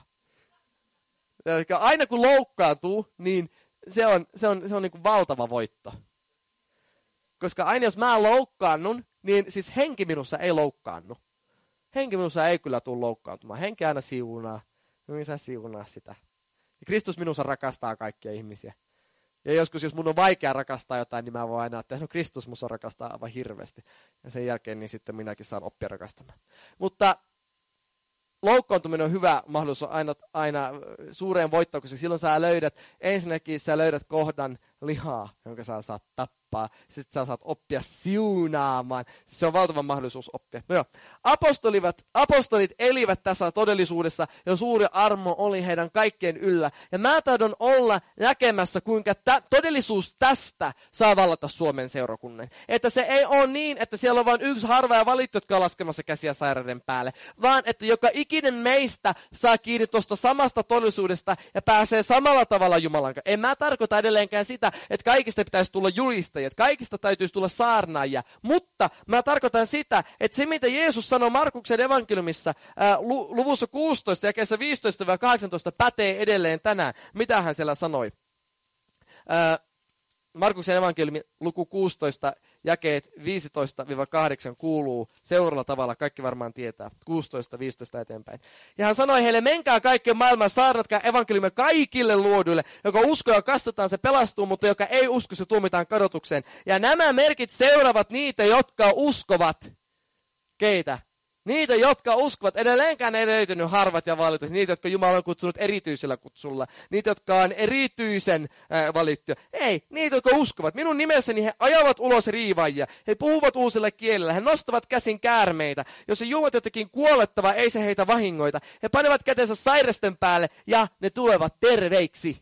Ja aina kun loukkaantuu, niin se on niin kuin valtava voitto. Koska aina jos mä loukkaannun, niin siis henki minussa ei loukkaannu. Henki minussa ei kyllä tule loukkaantumaan. Henki aina siunaa. Minä siunaa sitä. Ja Kristus minussa rakastaa kaikkia ihmisiä. Ja joskus, jos mun on vaikea rakastaa jotain, niin mä voin aina, että no Kristus minussa rakastaa aivan hirveästi. Ja sen jälkeen niin sitten minäkin saan oppia rakastamaan. Mutta loukkaantuminen on hyvä mahdollisuus aina suureen voittoon, koska silloin ensinnäkin sä löydät kohdan lihaa, jonka sä saat tappaa. Sitten sä saat oppia siunaamaan. Se on valtava mahdollisuus oppia. No joo. Apostolit elivät tässä todellisuudessa ja suuri armo oli heidän kaikkien yllä. Ja mä tahdon olla näkemässä, kuinka todellisuus tästä saa vallata Suomen seurakunnan. Että se ei ole niin, että siellä on vain yksi harva ja valittu, jotka on laskemassa käsiä sairauden päälle. Vaan että joka ikinen meistä saa kiinni tuosta samasta todellisuudesta ja pääsee samalla tavalla Jumalan kanssa. En mä tarkoita edelleenkään sitä, että kaikista pitäisi tulla julistajia, että kaikista täytyisi tulla saarnaajia. Mutta mä tarkoitan sitä, että se mitä Jeesus sanoi Markuksen evankeliumissa luvussa 16, jakeessa 15-18 pätee edelleen tänään. Mitä hän siellä sanoi? Markuksen evankeliumi luku 16, jakeet 15-8 kuuluu seuraavalla tavalla, kaikki varmaan tietää, 16-15 eteenpäin. Ja hän sanoi heille, menkää kaikkeen maailmaan, saarnatkaa evankeliumia kaikille luoduille, joka uskoo ja kastetaan, se pelastuu, mutta joka ei usko, se tuomitaan kadotukseen. Ja nämä merkit seuraavat niitä, jotka uskovat. Keitä? Niitä, jotka uskovat, edelleenkään ei löytynyt harvat ja valitut. Niitä, jotka Jumala on kutsunut erityisellä kutsulla. Niitä, jotka on erityisen valittuja. Ei, niitä, jotka uskovat. Minun nimessäni he ajavat ulos riivaajia. He puhuvat uusilla kielillä. He nostavat käsin käärmeitä. Jos he juovat jotakin kuolettavaa, ei se heitä vahingoita. He panevat kätensä sairasten päälle ja ne tulevat terveiksi.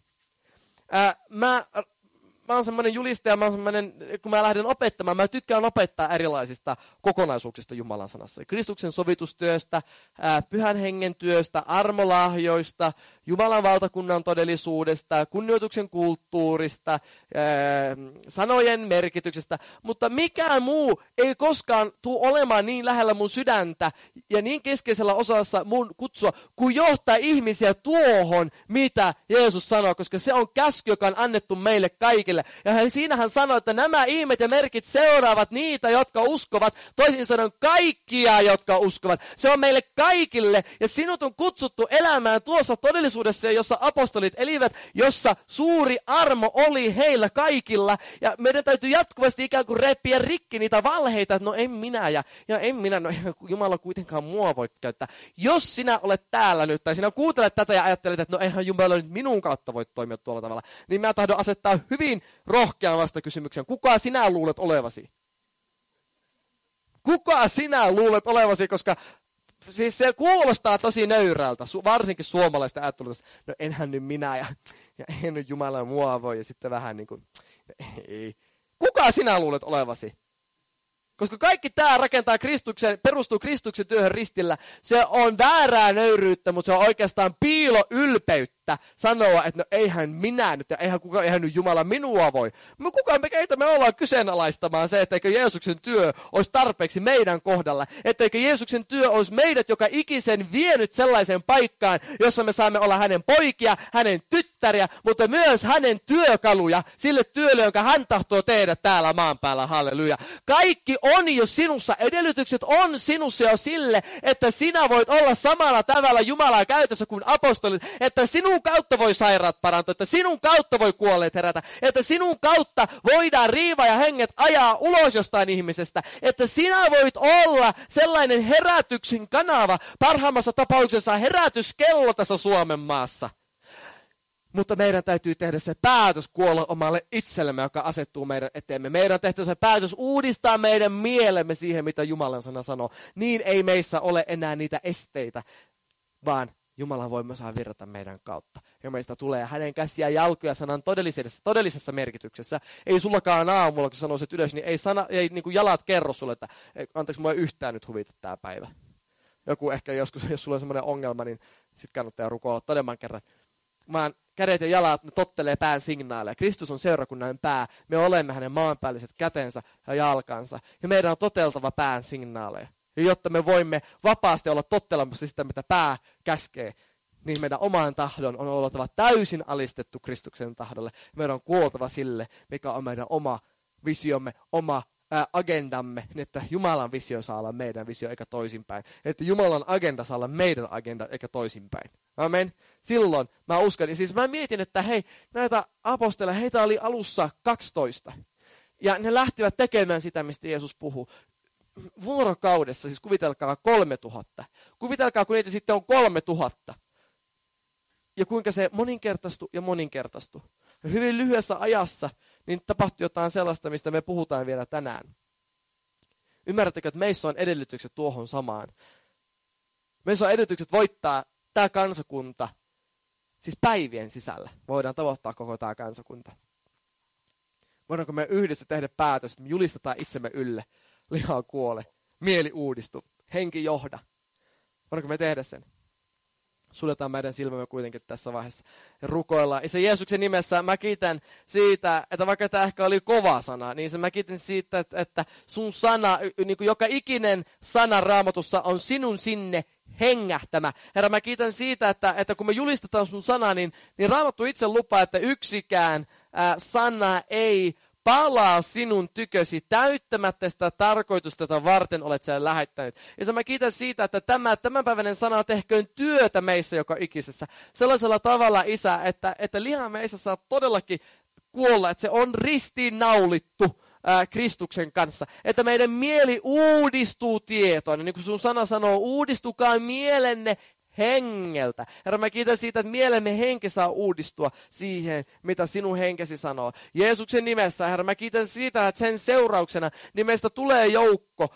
Mä oon semmoinen julistaja, kun mä lähden opettamaan, mä tykkään opettaa erilaisista kokonaisuuksista Jumalan sanassa. Kristuksen sovitustyöstä, pyhän hengen työstä, armolahjoista, Jumalan valtakunnan todellisuudesta, kunnioituksen kulttuurista, sanojen merkityksestä. Mutta mikään muu ei koskaan tule olemaan niin lähellä mun sydäntä ja niin keskeisellä osassa mun kutsua, kuin johtaa ihmisiä tuohon, mitä Jeesus sanoo, koska se on käsky, joka on annettu meille kaikille. Ja siinä hän sanoi, että nämä ihmeet ja merkit seuraavat niitä, jotka uskovat, toisin sanoen kaikkia, jotka uskovat. Se on meille kaikille, ja sinut on kutsuttu elämään tuossa todellisuudessa, jossa apostolit elivät, jossa suuri armo oli heillä kaikilla, ja meidän täytyy jatkuvasti ikään kuin repiä rikki niitä valheita, että no en minä, ja en minä, no Jumala kuitenkaan mua voi käyttää. Jos sinä olet täällä nyt, tai sinä kuuntelet tätä ja ajattelet, että no eihän Jumala nyt minun kautta voi toimia tuolla tavalla, niin mä tahdon asettaa hyvin rohkean vastakysymyksen. Kuka sinä luulet olevasi? Kuka sinä luulet olevasi, koska siis se kuulostaa tosi nöyrältä, varsinkin suomalaista ajattelusta. No enhän nyt minä ja en nyt Jumala mua voi ja sitten vähän niin kuin, ei. Kuka sinä luulet olevasi? Koska kaikki tämä perustuu Kristuksen työhön ristillä. Se on väärää nöyryyttä, mutta se on oikeastaan piiloylpeyttä sanoa, että no eihän minä nyt, ja eihän nyt Jumala minua voi. Keitä me ollaan kyseenalaistamaan se, etteikö Jeesuksen työ olisi tarpeeksi meidän kohdalla. Etteikö Jeesuksen työ olisi meidät joka ikisen vienyt sellaiseen paikkaan, jossa me saamme olla hänen poikia, hänen tyttäriä, mutta myös hänen työkaluja sille työlle, jonka hän tahtoo tehdä täällä maan päällä. Halleluja. Kaikki on jo sinussa, edellytykset on sinussa jo sille, että sinä voit olla samalla tavalla Jumalaa käytössä kuin apostolit, että sinun sinun kautta voi sairaat parantua, että sinun kautta voi kuolleet herätä, että sinun kautta voidaan riivaa ja henget ajaa ulos jostain ihmisestä, että sinä voit olla sellainen herätyksen kanava, parhaimmassa tapauksessa herätyskello tässä Suomen maassa. Mutta meidän täytyy tehdä se päätös kuolla omalle itsellemme, joka asettuu meidän eteemme. Meidän tehtävä se päätös uudistaa meidän mielemme siihen, mitä Jumalan sana sanoo. Niin ei meissä ole enää niitä esteitä, vaan Jumalan voima saa virrata meidän kautta. Ja meistä tulee hänen käsiä ja jalkoja sanan todellisessa merkityksessä. Ei sullakaan aamulla, kun sanoisit ylös, niin ei niin kuin jalat kerro sulle, että anteeksi, mua ei yhtään nyt huvita tämä päivä. Joku ehkä joskus, jos sulla on semmoinen ongelma, niin sitten kannattaa rukoilla todemman kerran. Vaan kädet ja jalat, ne tottelee pään signaaleja. Kristus on seurakunnan pää. Me olemme hänen maanpäälliset kätensä ja jalkansa. Ja meidän on toteltava pään signaaleja. Ja jotta me voimme vapaasti olla tottelemassa sitä, mitä pää käskee, niin meidän oman tahdon on oltava täysin alistettu Kristuksen tahdolle. Meidän on kuoltava sille, mikä on meidän oma visiomme, oma agendamme, niin että Jumalan visio saa olla meidän visio eikä toisinpäin. Että Jumalan agenda saa olla meidän agenda eikä toisinpäin. Amen. Silloin mä uskon, ja siis mä mietin, että hei, näitä aposteleja, heitä oli alussa 12. Ja ne lähtivät tekemään sitä, mistä Jeesus puhuu. Vuorokaudessa, siis kuvitelkaa 3000. Kuvitelkaa, kun niitä sitten on 3000. Ja kuinka se moninkertaistui ja moninkertaistui. Ja hyvin lyhyessä ajassa niin tapahtui jotain sellaista, mistä me puhutaan vielä tänään. Ymmärrättekö, että meissä on edellytykset tuohon samaan? Meissä on edellytykset voittaa tämä kansakunta, siis päivien sisällä voidaan tavoittaa koko tämä kansakunta. Voidaanko me yhdessä tehdä päätös, että me julistetaan itsemme ylle, liha kuole, mieli uudistu, henki johda. Voidaanko me tehdä sen? Suljetaan meidän silmämme kuitenkin tässä vaiheessa ja rukoillaan. Isä Jeesuksen nimessä mä kiitän siitä, että vaikka tämä ehkä oli kova sana, niin mä kiitän siitä, että sun sana, niin kuin joka ikinen sana Raamatussa on sinun sinne hengähtämä. Herra, mä kiitän siitä, että kun me julistetaan sun sana, niin Raamattu itse lupaa, että yksikään sana ei palaa sinun tykösi täyttämättä sitä tarkoitusta, jota varten olet siellä lähettänyt. Ja mä kiitän siitä, että tämänpäiväinen sana tehköön työtä meissä joka ikisessä. Sellaisella tavalla, Isä, että liha meissä saa todellakin kuolla, että se on ristiinnaulittu Kristuksen kanssa. Että meidän mieli uudistuu tietoon. Niin kuin sun sana sanoo, uudistukaa mielenne hengeltä. Herra, mä kiitän siitä, että mielemme henki saa uudistua siihen, mitä sinun henkesi sanoo. Jeesuksen nimessä, Herra, mä kiitän siitä, että sen seurauksena niin meistä tulee joukko,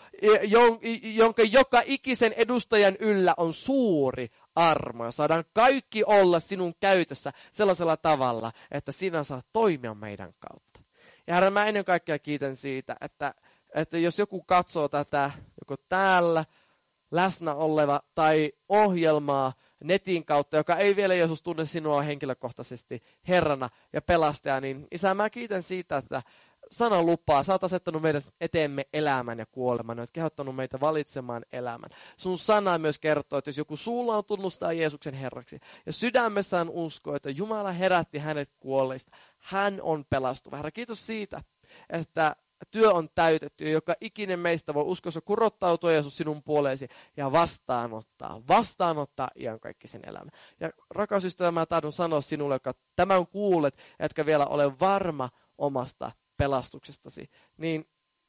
jonka joka ikisen edustajan yllä on suuri armo. Ja saadaan kaikki olla sinun käytössä sellaisella tavalla, että sinä saat toimia meidän kautta. Ja Herra, mä ennen kaikkea kiitän siitä, että jos joku katsoo tätä, joko täällä, läsnä oleva tai ohjelmaa netin kautta, joka ei vielä Jeesus tunne sinua henkilökohtaisesti Herrana ja pelastajana, niin Isä, mä kiitän siitä, että sana lupaa, sä oot asettanut meidän eteemme elämän ja kuoleman, oot kehottanut meitä valitsemaan elämän. Sun sana myös kertoo, että jos joku suullaan tunnustaa Jeesuksen Herraksi ja sydämessään uskoo, että Jumala herätti hänet kuolleista, hän on pelastuva. Herra, kiitos siitä, että työ on täytetty ja joka ikinen meistä voi uskossa kurottautua Jeesus sinun puoleesi ja vastaanottaa iankaikkisen elämän. Ja rakas ystävä, mä tahdon sanoa sinulle, joka tämän kuulet, etkä vielä ole varma omasta pelastuksestasi, niin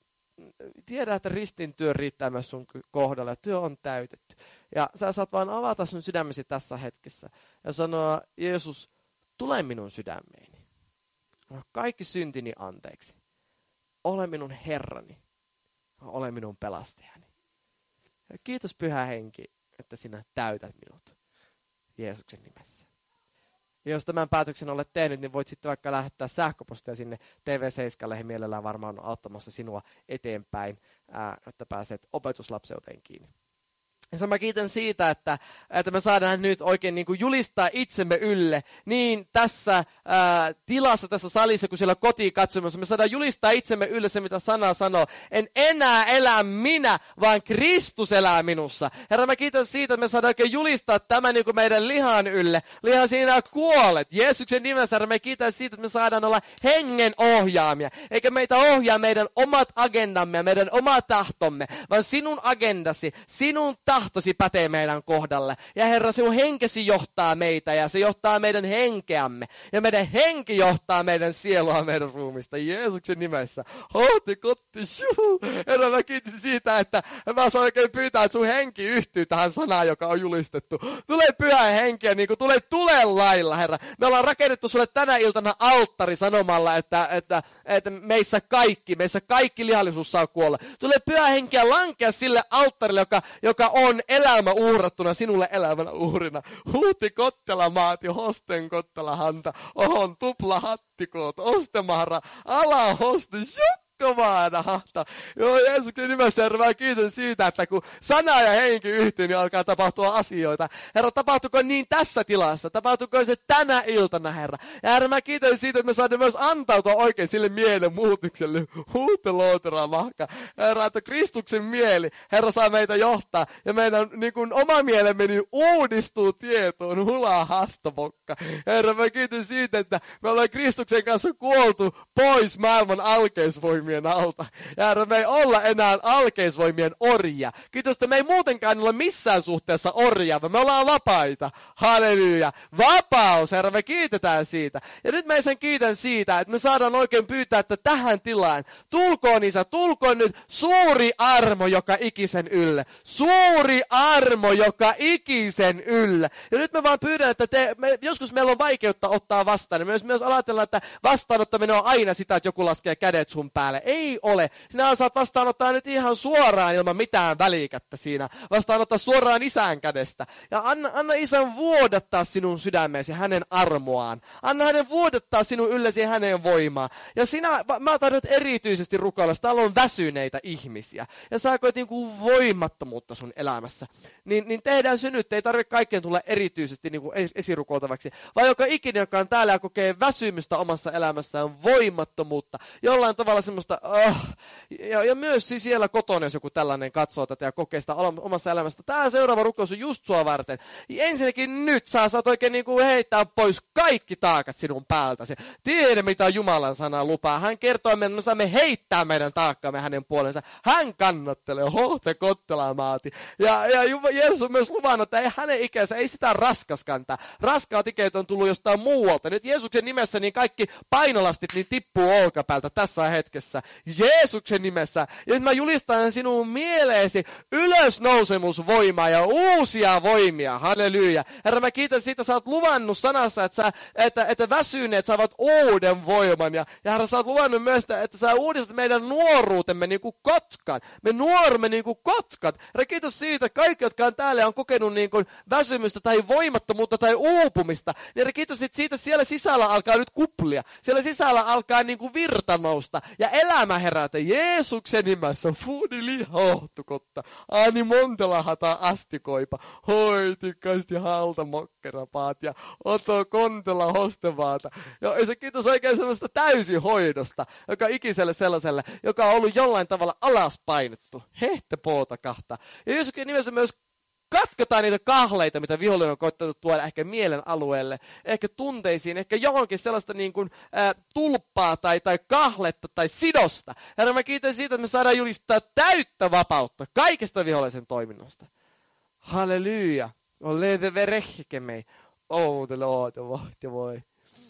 tiedä, että ristin työ riittää myös sun kohdalla ja työ on täytetty. Ja sä saat vaan avata sun sydämesi tässä hetkessä ja sanoa, Jeesus, tule minun sydämeeni. Kaikki syntini anteeksi. Ole minun Herrani, ole minun pelastajani. Ja kiitos Pyhä Henki, että sinä täytät minut Jeesuksen nimessä. Ja jos tämän päätöksen olet tehnyt, niin voit sitten vaikka lähettää sähköpostia sinne TV7, he mielellään varmaan on auttamassa sinua eteenpäin, että pääset opetuslapseuteen kiinni. Ja mä kiitän siitä, että me saadaan nyt oikein niin kuin julistaa itsemme ylle, niin tässä tilassa, tässä salissa, kun siellä kotiin katsomassa, me saadaan julistaa itsemme ylle se, mitä sana sanoo. En enää elä minä, vaan Kristus elää minussa. Herra, mä kiitän siitä, että me saadaan oikein julistaa tämän niin kuin meidän lihan ylle. Liha, sinä kuolet. Jeesuksen nimessä, Herra, me kiitän siitä, että me saadaan olla hengen ohjaamia. Eikä meitä ohjaa meidän omat agendamme ja meidän oma tahtomme, vaan sinun agendasi, sinun tahtomme. tahtosi pätee meidän kohdalle. Ja Herra, sinun henkesi johtaa meitä ja se johtaa meidän henkeämme. Ja meidän henki johtaa meidän sielua meidän ruumista. Jeesuksen nimessä. Hohti kotti, shuu. Herra, mä kiitin siitä, että mä saan oikein pyytää, että sun henki yhtyy tähän sanaan, joka on julistettu. Tule pyhä henkeä, niin kuin tule tulen lailla, Herra. Me ollaan rakennettu sulle tänä iltana alttari sanomalla, että meissä kaikki lihallisuus saa kuolla. Tule pyhä henkeä lankea sille alttarille, joka on elämä uhrattuna sinulle elämänä uhrina. Huuti kottela maati, hosten kottela hanta, ohon tupla hattikoot, ostemahra, ala hoste, kovaana hahta. Joo, Jeesuksen nimessä, Herra, mä kiitän siitä, että kun sana ja henki yhtyy, niin alkaa tapahtua asioita. Herra, tapahtuko niin tässä tilassa? Tapahtuko se tänä iltana, Herra? Ja Herra, mä kiitän siitä, että me saadaan myös antautua oikein sille mielen muutokselle. Huutelootera mahka. Herra, että Kristuksen mieli, Herra, saa meitä johtaa. Ja meidän niin kuin oma mielemme niin uudistuu tietoon. Hulaa hastamokka. Herra, mä kiitän siitä, että me ollaan Kristuksen kanssa kuoltu pois maailman alkeisvoimia alta. Ja Herra, me ei olla enää alkeisvoimien orjia. Kiitos, että me ei muutenkaan ole missään suhteessa orjia, vaan me ollaan vapaita. Halleluja. Vapaus, Herra, me kiitetään siitä. Ja nyt mä sen kiitän siitä, että me saadaan oikein pyytää, että tähän tilaan, tulkoon Isä, tulkoon nyt suuri armo, joka ikisen ylle. Suuri armo, joka ikisen ylle. Ja nyt me vaan pyydän, että joskus meillä on vaikeutta ottaa vastaan. Ja myös ajatellaan, että vastaanottaminen on aina sitä, että joku laskee kädet sun päälle. Ei ole. Sinä saat vastaanottaa nyt ihan suoraan ilman mitään välikättä siinä. Vastaanottaa suoraan Isän kädestä. Ja anna Isän vuodattaa sinun sydämeesi hänen armoaan. Anna hänen vuodattaa sinun yllesi hänen voimaa. Ja mä tahdon erityisesti rukoilla, että täällä on väsyneitä ihmisiä. Ja sä koet niinku voimattomuutta sun elämässä. Niin tehdään se nyt. Ei tarvitse kaikkien tulla erityisesti niinku esirukoiltavaksi. Vaan joka ikinen, joka on täällä ja kokee väsymystä omassa elämässään, voimattomuutta. Jollain tavalla semmoista, ja myös siis siellä kotona, jos joku tällainen katsoo tätä ja kokee sitä omassa elämästä. Tämä seuraava rukous on just sua varten. Ensinnäkin nyt saat oikein niin kuin heittää pois kaikki taakat sinun päältäsi. Tiedä, mitä Jumalan sana lupaa. Hän kertoo, että me saamme heittää meidän taakkamme hänen puolensa. Hän kannattelee, hohte kottela maati. Ja Jeesus on myös luvannut, että ei hänen ikänsä, ei sitä raskas kantaa. Raskaat ikäät on tullut jostain muualta. Nyt Jeesuksen nimessä niin kaikki painolastit niin tippuu olkapäältä tässä hetkessä. Jeesuksen nimessä. Ja nyt mä julistan sinun mieleesi ylösnousemusvoimaa ja uusia voimia. Halleluja. Herra, mä kiitän siitä, sä oot luvannut sanassa, että väsyneet saavat uuden voiman. Ja Herra, sä oot luvannut myös, että sä uudistat meidän nuoruutemme niin kuin kotkan. Me nuorumme niin kuin kotkat. Herra, kiitos siitä, kaikki, jotka on täällä on kokenut niin kuin väsymystä tai voimattomuutta tai uupumista. Niin Herra, kiitos siitä, siellä sisällä alkaa nyt kuplia. Siellä sisällä alkaa niin kuin virta nousta. Ja elämä herätä Jeesuksen nimessä. Fuudili hohtukotta. Ani montela hata astikoipa. Hoitikkaasti halta mokkerapaat. Ja oto kontela hostevaata. Ja se kiitos oikein semmoista täysihoidosta. Joka ikiselle sellaiselle, joka on ollut jollain tavalla alaspainettu. Hehte poota kahta. Ja Jeesuksen nimessä myös katkotaan niitä kahleita, mitä vihollinen on koittanut tuoda ehkä mielen alueelle, ehkä tunteisiin, ehkä johonkin sellaista niin kuin, tulppaa tai kahletta tai sidosta. Herra, mä kiitän siitä, että me saadaan julistaa täyttä vapautta kaikesta vihollisen toiminnasta. Halleluja. Oleve verehkemei. Outele oote voi.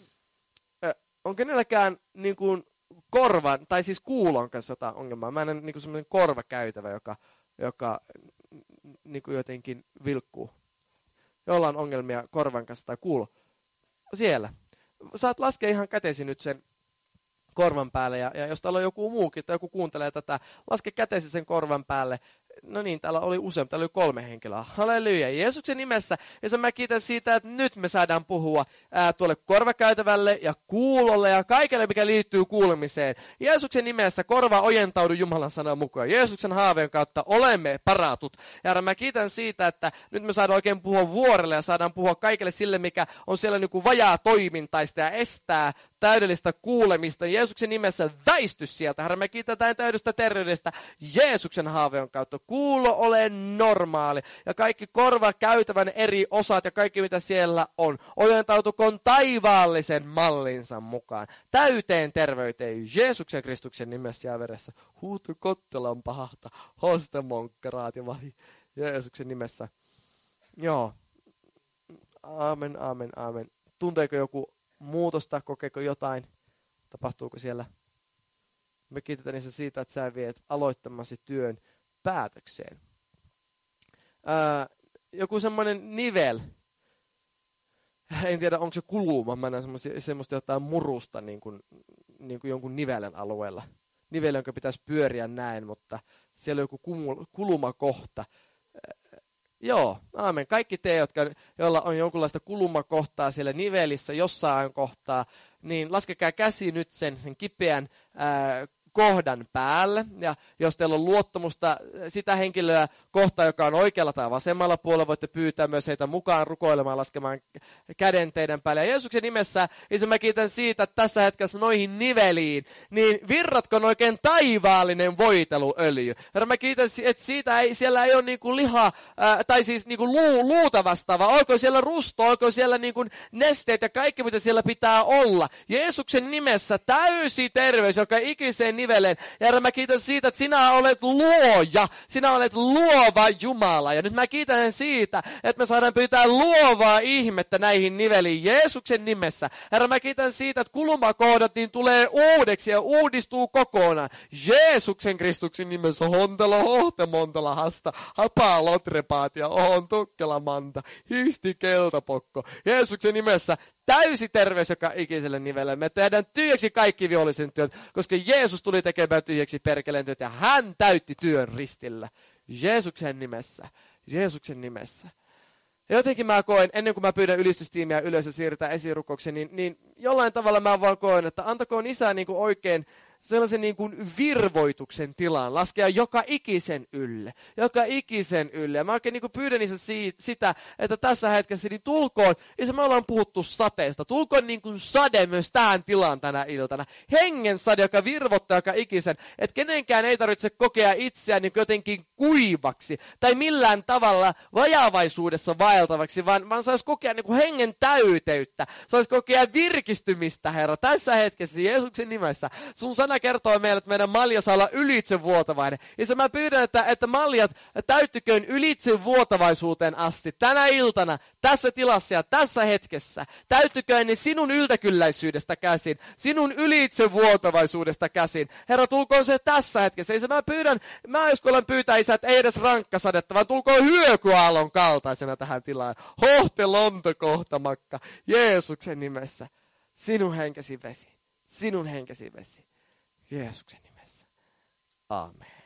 On kenelläkään niin kuin korvan, tai siis kuulon kanssa jotain ongelmaa. Mä en niin kuin semmoinen korvakäytävä, joka niin kuin jotenkin vilkkuu. Jolla on ongelmia korvan kanssa tai kuulo. Siellä. Saat laskea ihan kätesi nyt sen korvan päälle. Ja jos täällä on joku muukin tai joku kuuntelee tätä, laske kätesi sen korvan päälle. No niin, täällä oli useampi, täällä oli 3 henkilöä. Halleluja. Jeesuksen nimessä. Ja mä kiitän siitä, että nyt me saadaan puhua tuolle korvakäytävälle ja kuulolle ja kaikelle, mikä liittyy kuulemiseen. Jeesuksen nimessä korva ojentaudu Jumalan sanan mukaan. Jeesuksen haaveen kautta olemme paratut. Ja mä kiitän siitä, että nyt me saadaan oikein puhua vuorelle ja saadaan puhua kaikille sille, mikä on siellä niin kuin vajaa toimintaista ja estää täydellistä kuulemista. Jeesuksen nimessä väisty sieltä. Herra, me kiitetään täydestä terveydestä Jeesuksen haaveen kautta. Kuulo ole normaali. Ja kaikki korva käytävän eri osat ja kaikki mitä siellä on. Ojentautukoon taivaallisen mallinsa mukaan. Täyteen terveyteen Jeesuksen Kristuksen nimessä ja veressä. Huutu kottelan pahahta. Hoste monkkaraat ja vahi. Jeesuksen nimessä. Joo. Aamen, aamen, aamen. Tunteeko joku muutosta? Kokeeko jotain? Tapahtuuko siellä? Me kiitetään niistä siitä, että sä viet aloittamasi työn päätökseen. Joku semmoinen nivel. En tiedä, onko se kuluma. Mä näen semmoista jotain murusta niin kuin jonkun nivelen alueella. Niveli, jonka pitäisi pyöriä näin, mutta siellä on joku kulumakohta. Joo, aamen. Kaikki te, joilla on jonkunlaista kulumakohtaa siellä nivelissä jossain kohtaa, niin laskekaa käsi nyt sen kipeän kohdan päälle. Ja jos teillä on luottamusta sitä henkilöä kohtaan, joka on oikealla tai vasemmalla puolella, voitte pyytää myös heitä mukaan rukoilemaan, laskemaan käden teidän päälle. Ja Jeesuksen nimessä, Isä, mä kiitän siitä, että tässä hetkessä noihin niveliin, niin virratkoon oikein taivaallinen voiteluöljy. Herra, mä kiitän, että siellä ei ole niinku liha, tai siis niinku luuta vastaava. Olko siellä rusto, olko siellä niinku nesteet ja kaikki, mitä siellä pitää olla. Jeesuksen nimessä täysi terveys, joka ikiseen niveleen. Ja Herra, mä kiitän siitä, että sinä olet luoja. Sinä olet luova Jumala. Ja nyt mä kiitän siitä, että me saadaan pyytää luovaa ihmettä näihin niveliin Jeesuksen nimessä. Herra, mä kiitän siitä, että kulumakohdat niin tulee uudeksi ja uudistuu kokonaan. Jeesuksen Kristuksen nimessä hontelo hohtemontela hasta hapaa lotrepaat ja ohon tukkela manta histi keltapokko. Jeesuksen nimessä täysi terveys joka ikiselle nivelle. Me tehdään tyhjäksi kaikki vihollisen työt, koska Jeesus tuli tekemään tyhjäksi perkeleen työt ja hän täytti työn ristillä. Jeesuksen nimessä. Jeesuksen nimessä. Ja jotenkin mä koen, ennen kuin mä pyydän ylistystiimiä ylös ja siirrytään esirukoukseen, niin jollain tavalla mä vaan koen, että antakoon Isä niin kuin oikein sellaisen niin kuin virvoituksen tilaan, laskea joka ikisen ylle. Joka ikisen ylle. Ja mä oikein niin kuin pyydän Isä sitä, että tässä hetkessä niin tulkoon, Isä, me ollaan puhuttu sateesta, tulkoon niin kuin sade myös tähän tilaan tänä iltana. Hengen sade, joka virvottaa joka ikisen, että kenenkään ei tarvitse kokea itseään niin jotenkin kuivaksi tai millään tavalla vajavaisuudessa vaeltavaksi, vaan saisi kokea niin kuin hengen täyteyttä, saisi kokea virkistymistä, Herra, tässä hetkessä Jeesuksen nimessä. Sun sana kertoo meille, että meidän malja saa olla ylitsevuotavainen. Ja mä pyydän, että maljat täyttyköön ylitsevuotavaisuuteen asti. Tänä iltana, tässä tilassa ja tässä hetkessä. Täyttyköön ne sinun yltäkylläisyydestä käsin. Sinun ylitsevuotavaisuudesta käsin. Herra, tulkoon se tässä hetkessä. Ja mä pyydän, mä uskallan pyytää Isä, että ei edes rankkasadetta, vaan tulkoon hyökyaallon kaltaisena tähän tilaan. Hohte lonto kohtamakka. Jeesuksen nimessä. Sinun henkesi vesi. Sinun henkesi vesi. Jeesuksen nimessä. Aamen.